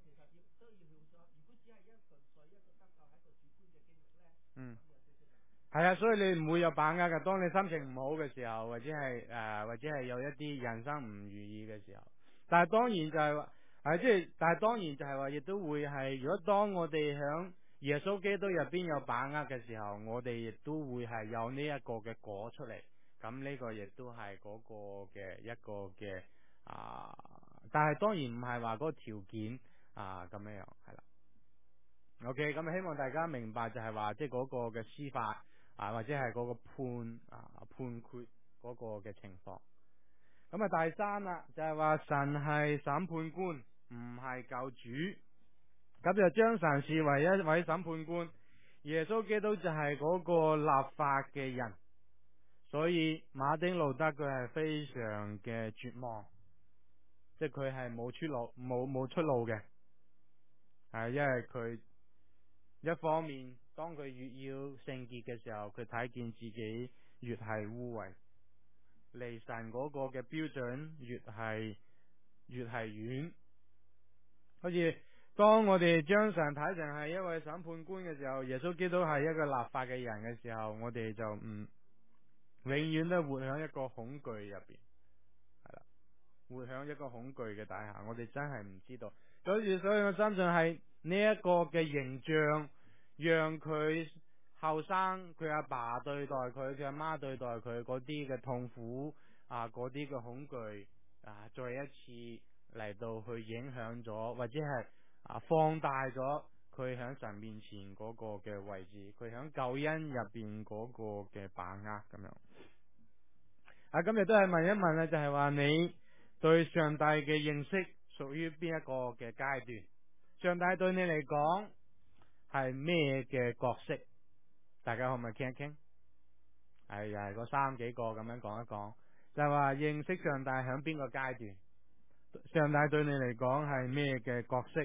Speaker 1: 嗯，係啊，所以你唔會有把握嘅。當你心情唔好嘅時候，或者係誒、呃，或者係有一啲人生唔如意嘅時候，但係當然就係話，係即係，但係當然就係話，亦都會係，如果當我哋響耶穌基督入邊有把握嘅時候，我哋亦都會係有呢一個嘅果出嚟。咁呢個亦都係嗰個嘅一個嘅啊，但係當然唔係話嗰個條件啊咁樣樣，係啦。OK，咁希望大家明白就係話，即係嗰個嘅司法啊，或者係嗰個判啊判決嗰個嘅情況。咁啊，第三啦，就係話神係審判官，唔係救主，咁就將神視為一位審判官， 耶穌基督就係嗰個立法嘅人，所以馬丁路德佢係非常嘅絕望，即係佢係冇出路，冇冇出路嘅，係因為佢一方面當佢越要聖潔嘅時候，佢睇見自己越係污穢，離神嗰個嘅標準越係越係遠。好似當我哋將神睇成係一位審判官嘅時候，耶穌基督係一個立法嘅人嘅時候，我哋就唔永遠都活喺一個恐懼入邊，係啦，活喺一個恐懼嘅底下，我哋真係唔知道。所以所以我相信係呢一個嘅形象，讓佢後生佢阿爸對待佢，佢阿媽對待佢嗰啲嘅痛苦啊，嗰啲嘅恐懼啊，再一次嚟到去影響咗，或者係啊放大咗佢喺神面前嗰個嘅位置，佢喺救恩入邊嗰個嘅把握咁樣。啊，今日都係問一問咧，就係話你對上帝嘅認識屬於邊一個嘅階段？上帝對你嚟講係咩嘅角色？大家可唔可以傾一傾？係又係嗰三幾個咁樣講一講，就係話認識上帝響邊個階段？上帝對你嚟講係咩嘅角色？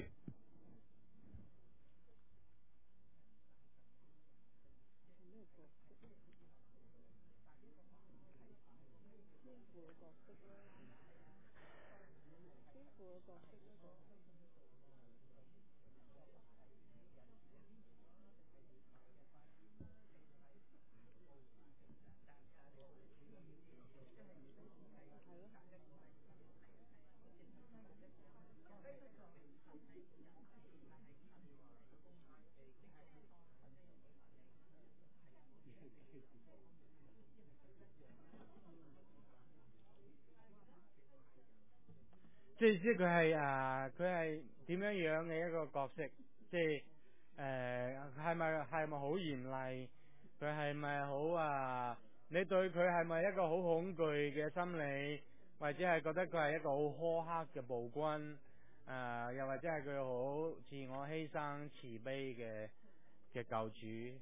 Speaker 1: 即係即係佢係誒，佢係點樣樣嘅一個角色？即係誒，係咪係咪好嚴厲？佢係咪好啊？你對佢係咪一個好恐懼嘅心理，或者係覺得佢係一個好苛刻嘅暴君？誒、呃，又或者係佢好自我犧牲、慈悲嘅嘅救主？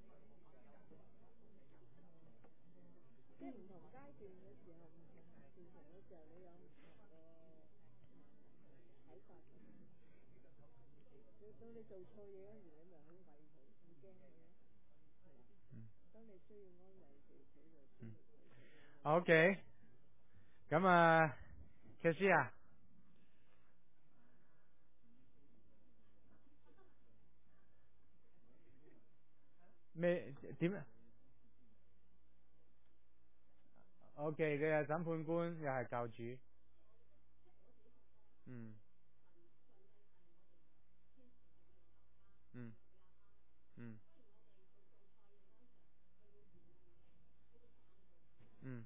Speaker 1: 嗯，OK，咁啊，其實啊，咩點啊？OK，佢係審判官，又係救主。嗯嗯嗯嗯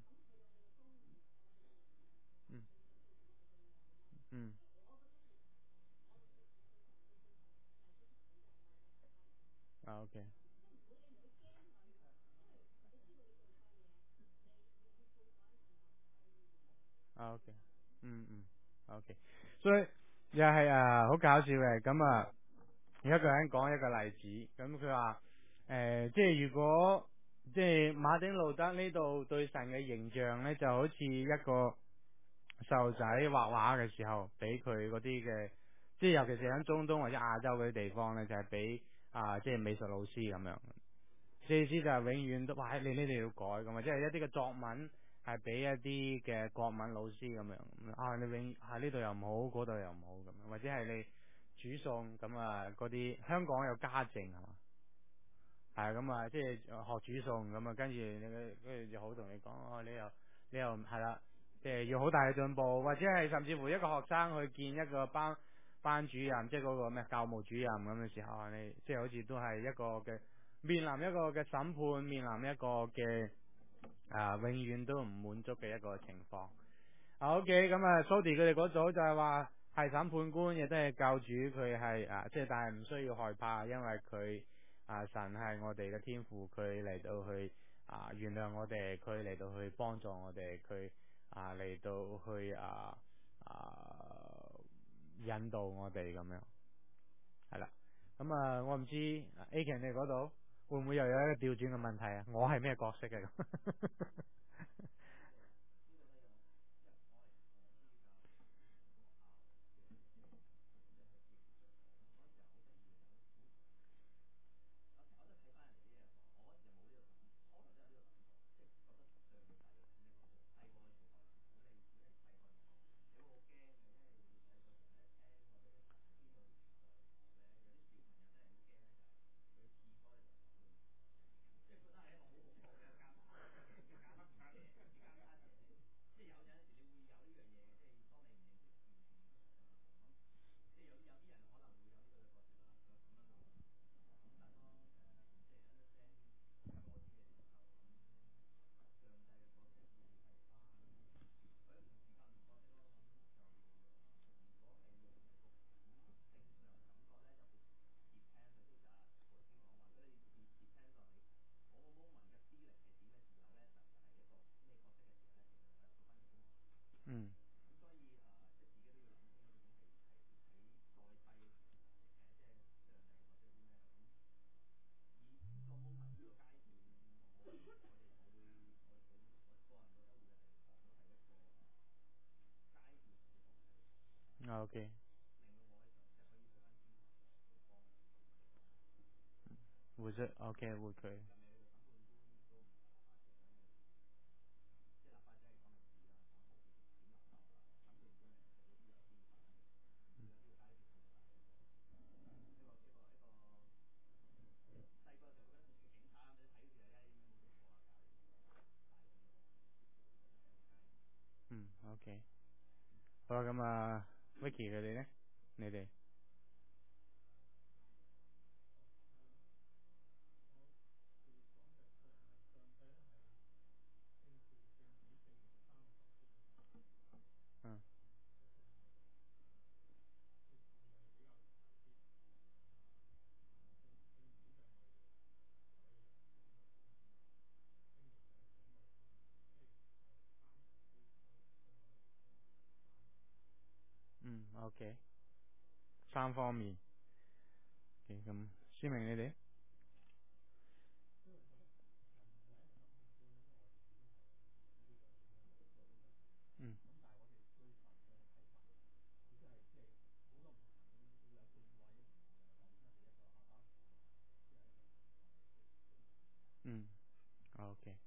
Speaker 1: 嗯嗯啊，OK。啊，OK，嗯嗯，OK，所以又係啊，好搞笑嘅。咁啊，有一個人講一個例子，咁佢話誒，即係如果即係馬丁路德呢度對神嘅形象呢，就好似一個細路仔畫畫嘅時候，俾佢嗰啲嘅，即係尤其是喺中東或者亞洲嗰啲地方呢，就係俾啊，即係美術老師咁樣。意思就係永遠都話你呢度要改咁啊，即係一啲嘅作文係俾一啲嘅國文老師咁樣啊，你永喺呢度又唔好，嗰度又唔好咁樣，或者係你煮餸咁啊，嗰啲香港有家政係嘛，係咁啊，即係學煮餸咁啊，跟住你跟住就好同你講哦，你又你又係啦，即係要好大嘅進步，或者係甚至乎一個學生去見一個班班主任，即係嗰個咩教務主任咁嘅時候，你即係好似都係一個嘅。面臨一個嘅審判，面臨一個嘅啊，永遠都唔滿足嘅一個情況。啊，OK，咁啊，Sody 佢哋嗰組就係話係審判官，亦都係教主，佢係啊，即係但係唔需要害怕，因為佢啊神係我哋嘅天父，佢嚟到去啊原諒我哋，佢嚟到去幫助我哋，佢啊嚟到去啊啊引導我哋咁樣，係啦。 咁啊，我唔知 A 強你嗰度會唔會又有一個調轉嘅問題啊？我係咩角色嘅咁？嗯。OK。會識 OK 會佢。嗯 OK。好啦，咁啊 Vicky 佢哋咧，你哋。嗯。嗯 OK。三方面。OK，咁思明你哋。嗯。嗯 OK。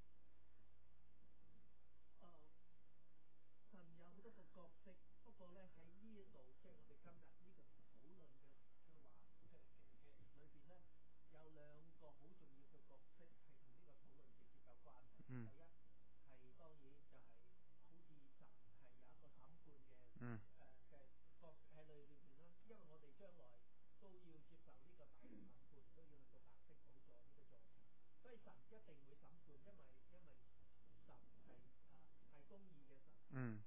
Speaker 1: 嗯。嗯。嗯。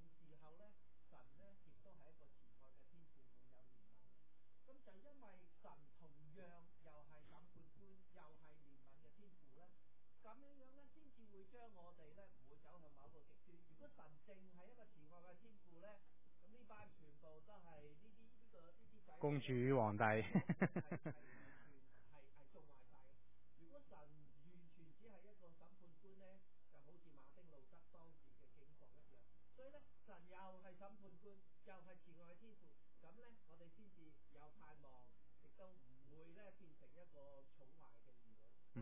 Speaker 1: 公主皇帝。嗯。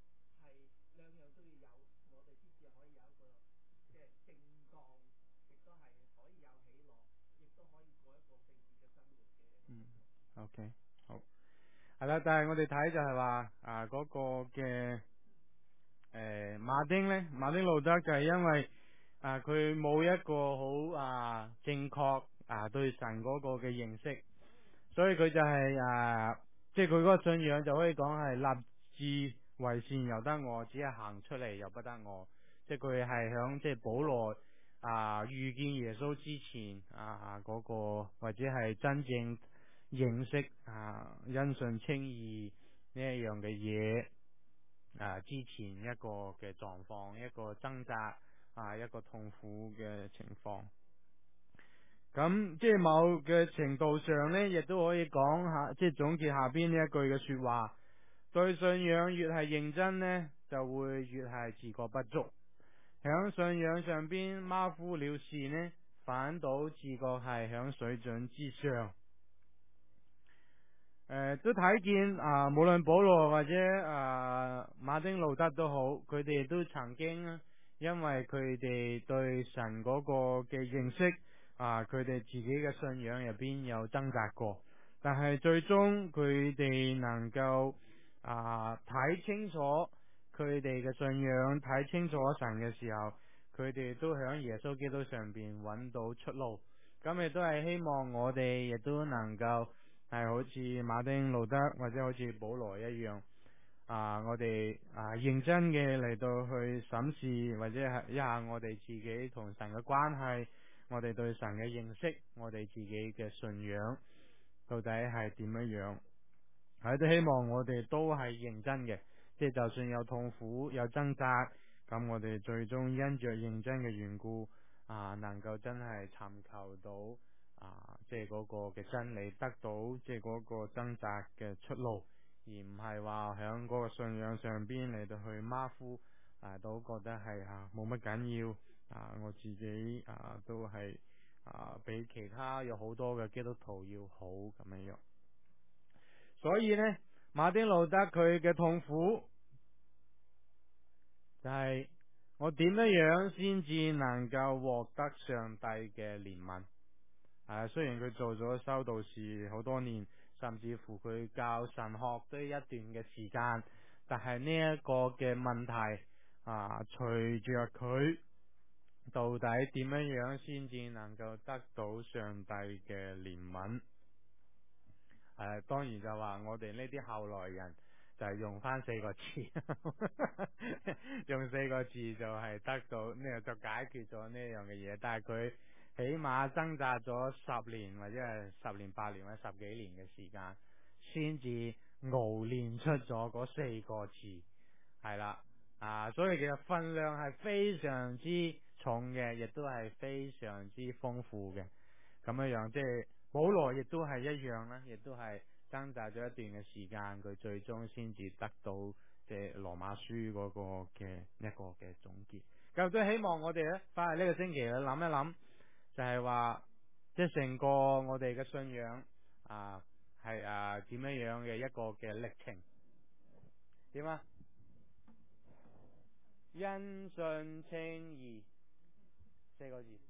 Speaker 1: 嗯 OK。好。係啦，但係我哋睇就係話啊嗰個嘅誒馬丁咧，馬丁路德就係因為啊佢冇一個好啊正確啊對神嗰個嘅認識，所以佢就係、是、啊即係佢嗰個信仰就可以講係立志為善由得我，只係行出嚟由不得我。即係佢係響即係保羅啊遇見耶穌之前啊嗰、那個或者係真正認識啊因信稱義呢一樣嘅嘢啊之前一個嘅狀況，一個掙扎啊一個痛苦嘅情況。 咁即係某嘅程度上呢，亦都可以講下，即係總結下邊呢一句嘅說話。對信仰越係認真呢，就會越係自覺不足。響信仰上邊馬虎了事呢，反倒自覺係響水準之上。誒、呃，都睇見啊，無論保羅或者啊馬丁路德都好，佢哋都曾經因為佢哋對神嗰個嘅認識啊，佢哋自己嘅信仰入邊有掙扎過，但係最終佢哋能夠啊睇清楚佢哋嘅信仰，睇清楚神嘅時候，佢哋都響耶穌基督上邊揾到出路。咁亦都係希望我哋亦都能夠係好似馬丁路德或者好似保羅一樣啊，我哋啊認真嘅嚟到去審視或者係一下我哋自己同神嘅關係，我哋對神嘅認識，我哋自己嘅信仰到底係點樣樣。係都希望我哋都係認真嘅，即係就算有痛苦有掙扎，咁我哋最終因着認真嘅緣故啊，能夠真係尋求到啊，即係嗰個嘅真理，得到即係嗰個掙扎嘅出路，而唔係話響嗰個信仰上邊嚟到去馬虎啊，都覺得係啊冇乜緊要啊，我自己啊都係啊比其他有好多嘅基督徒要好咁樣樣。所以呢，馬丁路德佢嘅痛苦就係我點樣樣先至能夠獲得上帝嘅憐憫。啊，雖然佢做咗修道士好多年，甚至乎佢教神學都一段嘅時間，但係呢一個嘅問題啊，隨着佢到底點樣樣先至能夠得到上帝嘅憐憫？誒、啊，當然就話我哋呢啲後來人就係用翻四個字，用四個字就係得到呢個就解決咗呢樣嘅嘢。但係佢起碼掙扎咗十年或者係十年八年或者十幾年嘅時間，先至熬練出咗嗰四個字，係啦啊，所以其實分量係非常之重嘅，亦都係非常之豐富嘅。咁樣樣，即係保羅亦都係一樣啦，亦都係掙扎咗一段嘅時間，佢最終先至得到即係羅馬書嗰個嘅一個嘅總結。咁都希望我哋咧，翻嚟呢個星期去諗一諗，就係話即係成個我哋嘅信仰啊，係啊點樣樣嘅一個嘅歷程？點啊？因信稱義四個字。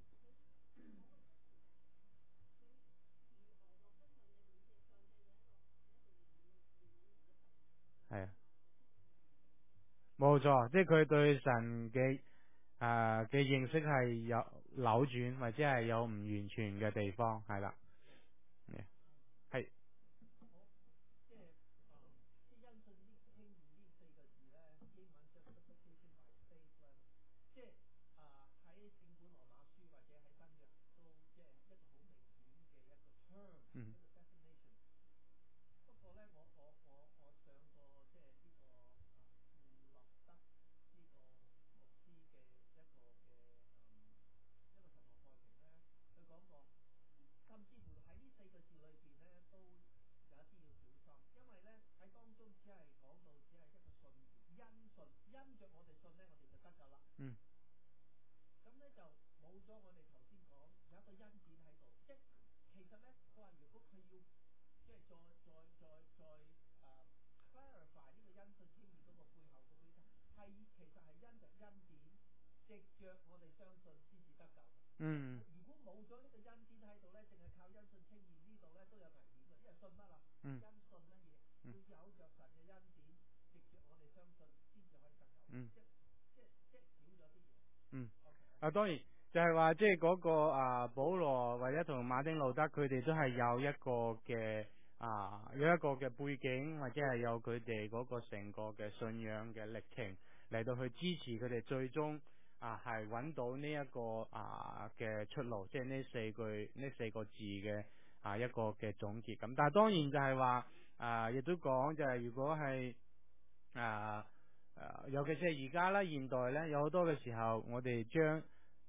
Speaker 1: 係啊，冇錯，即係佢對神嘅誒嘅認識係有扭轉，或者係有唔完全嘅地方，係啦，係嗯嗯嗯嗯嗯嗯啊，當然就係話即係嗰個啊保羅或者同馬丁路德佢哋都係有一個嘅啊有一個嘅背景，或者係有佢哋嗰個成個嘅信仰嘅歷程嚟到去支持佢哋最終啊係揾到呢一個啊嘅出路，即係呢四句呢四個字嘅啊一個嘅總結。咁但係當然就係話啊亦都講就係如果係啊誒，尤其是係而家啦，現代咧有好多嘅時候，我哋將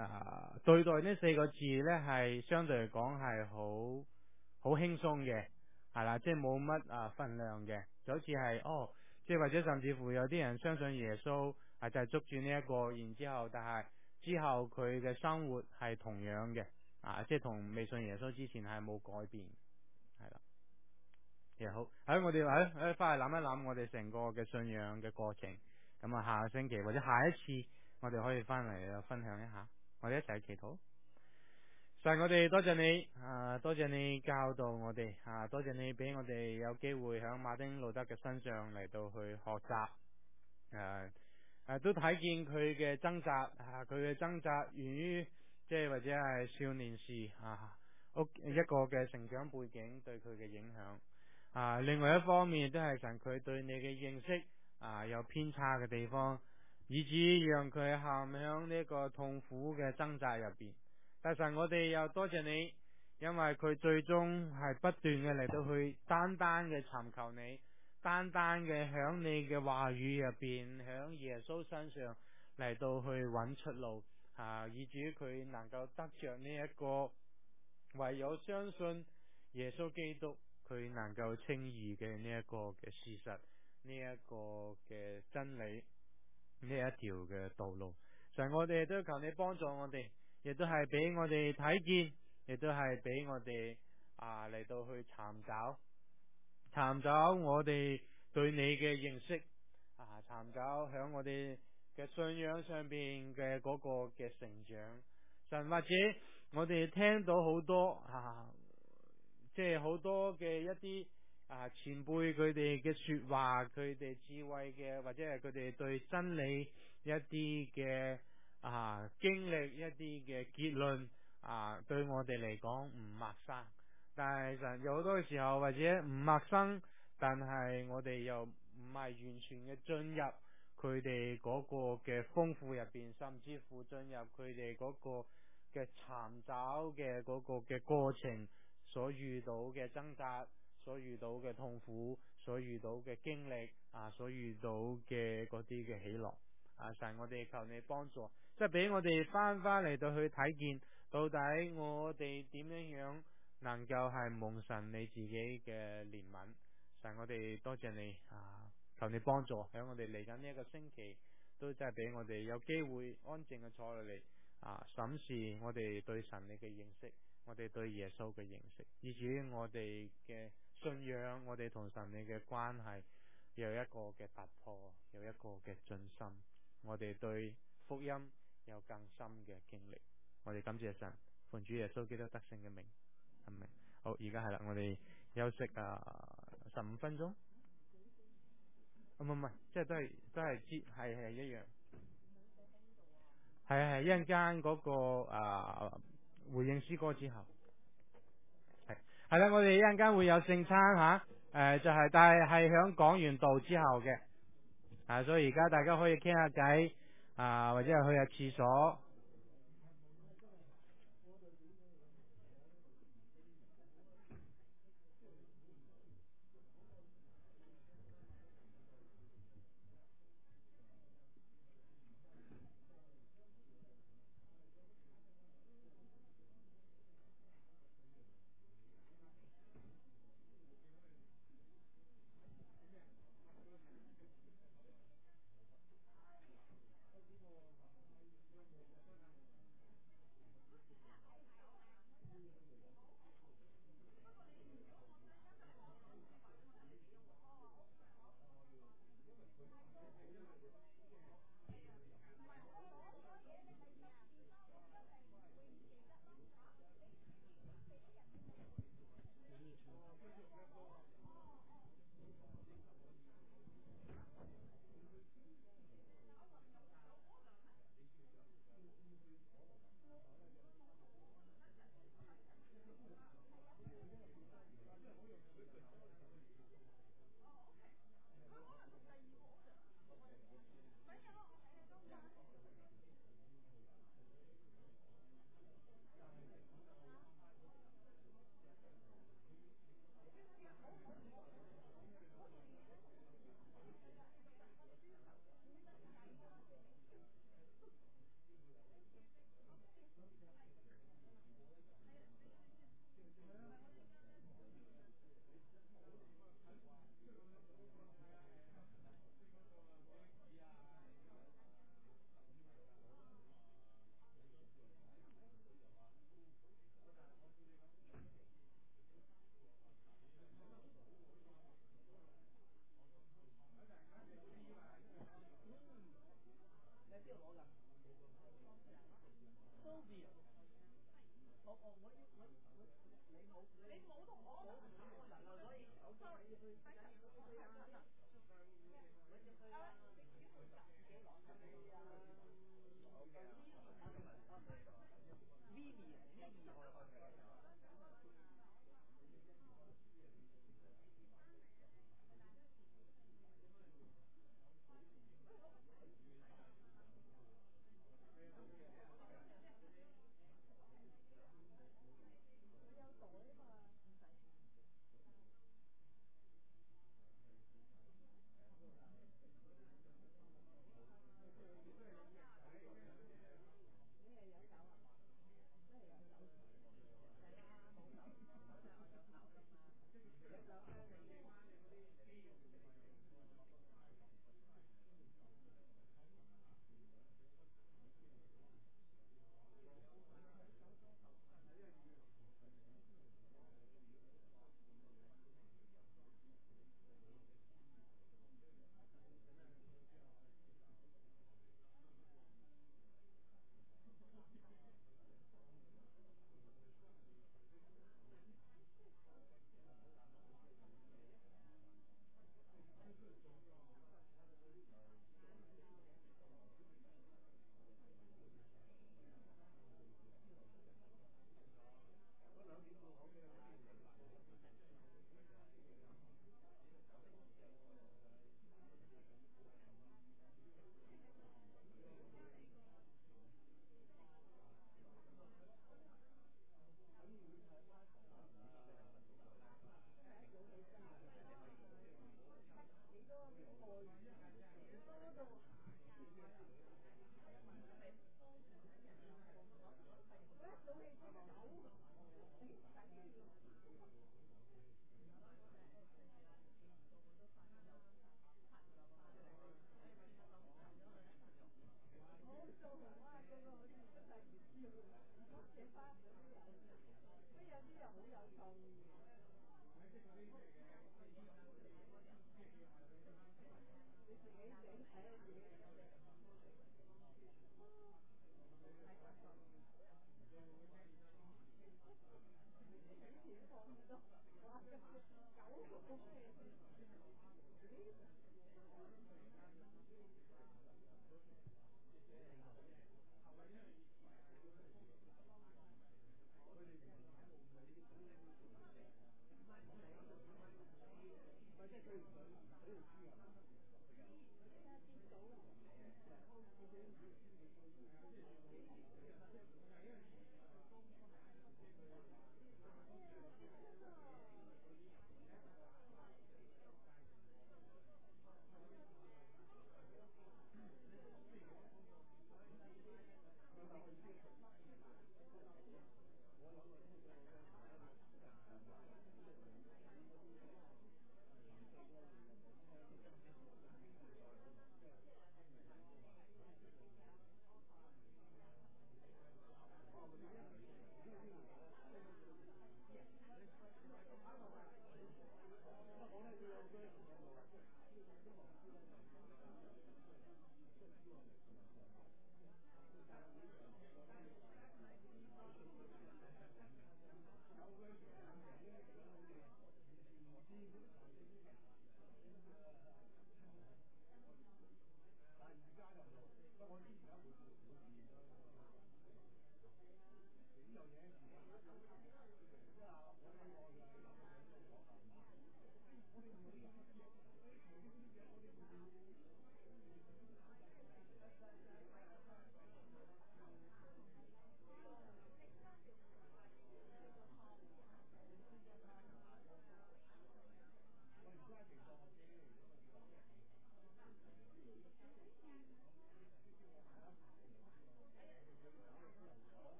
Speaker 1: 啊對待呢四個字呢，係相對嚟講係好好輕鬆嘅，係啦，即係冇乜啊分量嘅，就好似係哦，即係或者甚至乎有啲人相信耶穌係就係捉住呢一個，然之後但係之後佢嘅生活係同樣嘅，啊，即係同未信耶穌之前係冇改變，係啦。其實好，喺我哋喺喺翻去諗一諗我哋成個嘅信仰嘅過程，咁啊下個星期或者下一次我哋可以翻嚟分享一下，我哋一齊祈禱。神，我哋多謝你啊，多謝你教導我哋啊，多謝你俾我哋有機會喺馬丁路德嘅身上嚟到去學習，誒、啊、誒、啊、都睇見佢嘅掙扎啊，佢嘅掙扎源於即係或者係少年時啊屋一個嘅成長背景對佢嘅影響。啊，另外一方面都係神佢對你嘅認識啊有偏差嘅地方，以至讓佢陷響呢個痛苦嘅掙扎入邊。但神，我哋又多謝你，因為佢最終係不斷嘅嚟到去單單嘅尋求你，單單嘅響你嘅話語入邊，響耶穌身上嚟到去揾出路啊，以至於佢能夠得着呢一個唯有相信耶穌基督，佢能夠稱義嘅呢一個嘅事實，呢一個嘅真理，呢一條嘅道路。所以我哋都求你幫助我哋，亦都係俾我哋睇見，亦都係俾我哋啊嚟到去尋找，尋找我哋對你嘅認識啊，尋找響我哋嘅信仰上邊嘅嗰個嘅成長。神，或者我哋聽到好多啊。即係好多嘅一啲啊前輩佢哋嘅說話，佢哋智慧嘅，或者係佢哋對真理一啲嘅啊經歷，一啲嘅結論啊，對我哋嚟講唔陌生。但係神有好多嘅時候或者唔陌生，但係我哋又唔係完全嘅進入佢哋嗰個嘅豐富入邊，甚至乎進入佢哋嗰個嘅尋找嘅嗰個嘅過程。所遇到嘅掙扎，所遇到嘅痛苦，所遇到嘅經歷啊，所遇到嘅嗰啲嘅喜樂啊，神，我哋求你幫助，即係俾我哋翻翻嚟到去睇見，到底我哋點樣樣能夠係蒙神你自己嘅憐憫。神，我哋多謝你啊，求你幫助喺我哋嚟緊呢一個星期，都真係俾我哋有機會安靜嘅坐落嚟啊，審視我哋對神你嘅認識。我哋對耶穌嘅認識，以至於我哋嘅信仰，我哋同神你嘅關係有一個嘅突破，有一個嘅進深。我哋對福音有更深嘅經歷。我哋感謝神，奉主耶穌基督得勝嘅名，係咪？好，而家係啦，我哋休息啊十五分鐘。唔唔唔，即係都係都係知，係係一樣。係係一陣間嗰個啊。回應詩歌之後，係係啦，我哋一陣間會有聖餐吓，誒、呃、就係、是，但係係響講完道之後嘅，啊，所以而家大家可以傾下偈，啊，或者係去下廁所。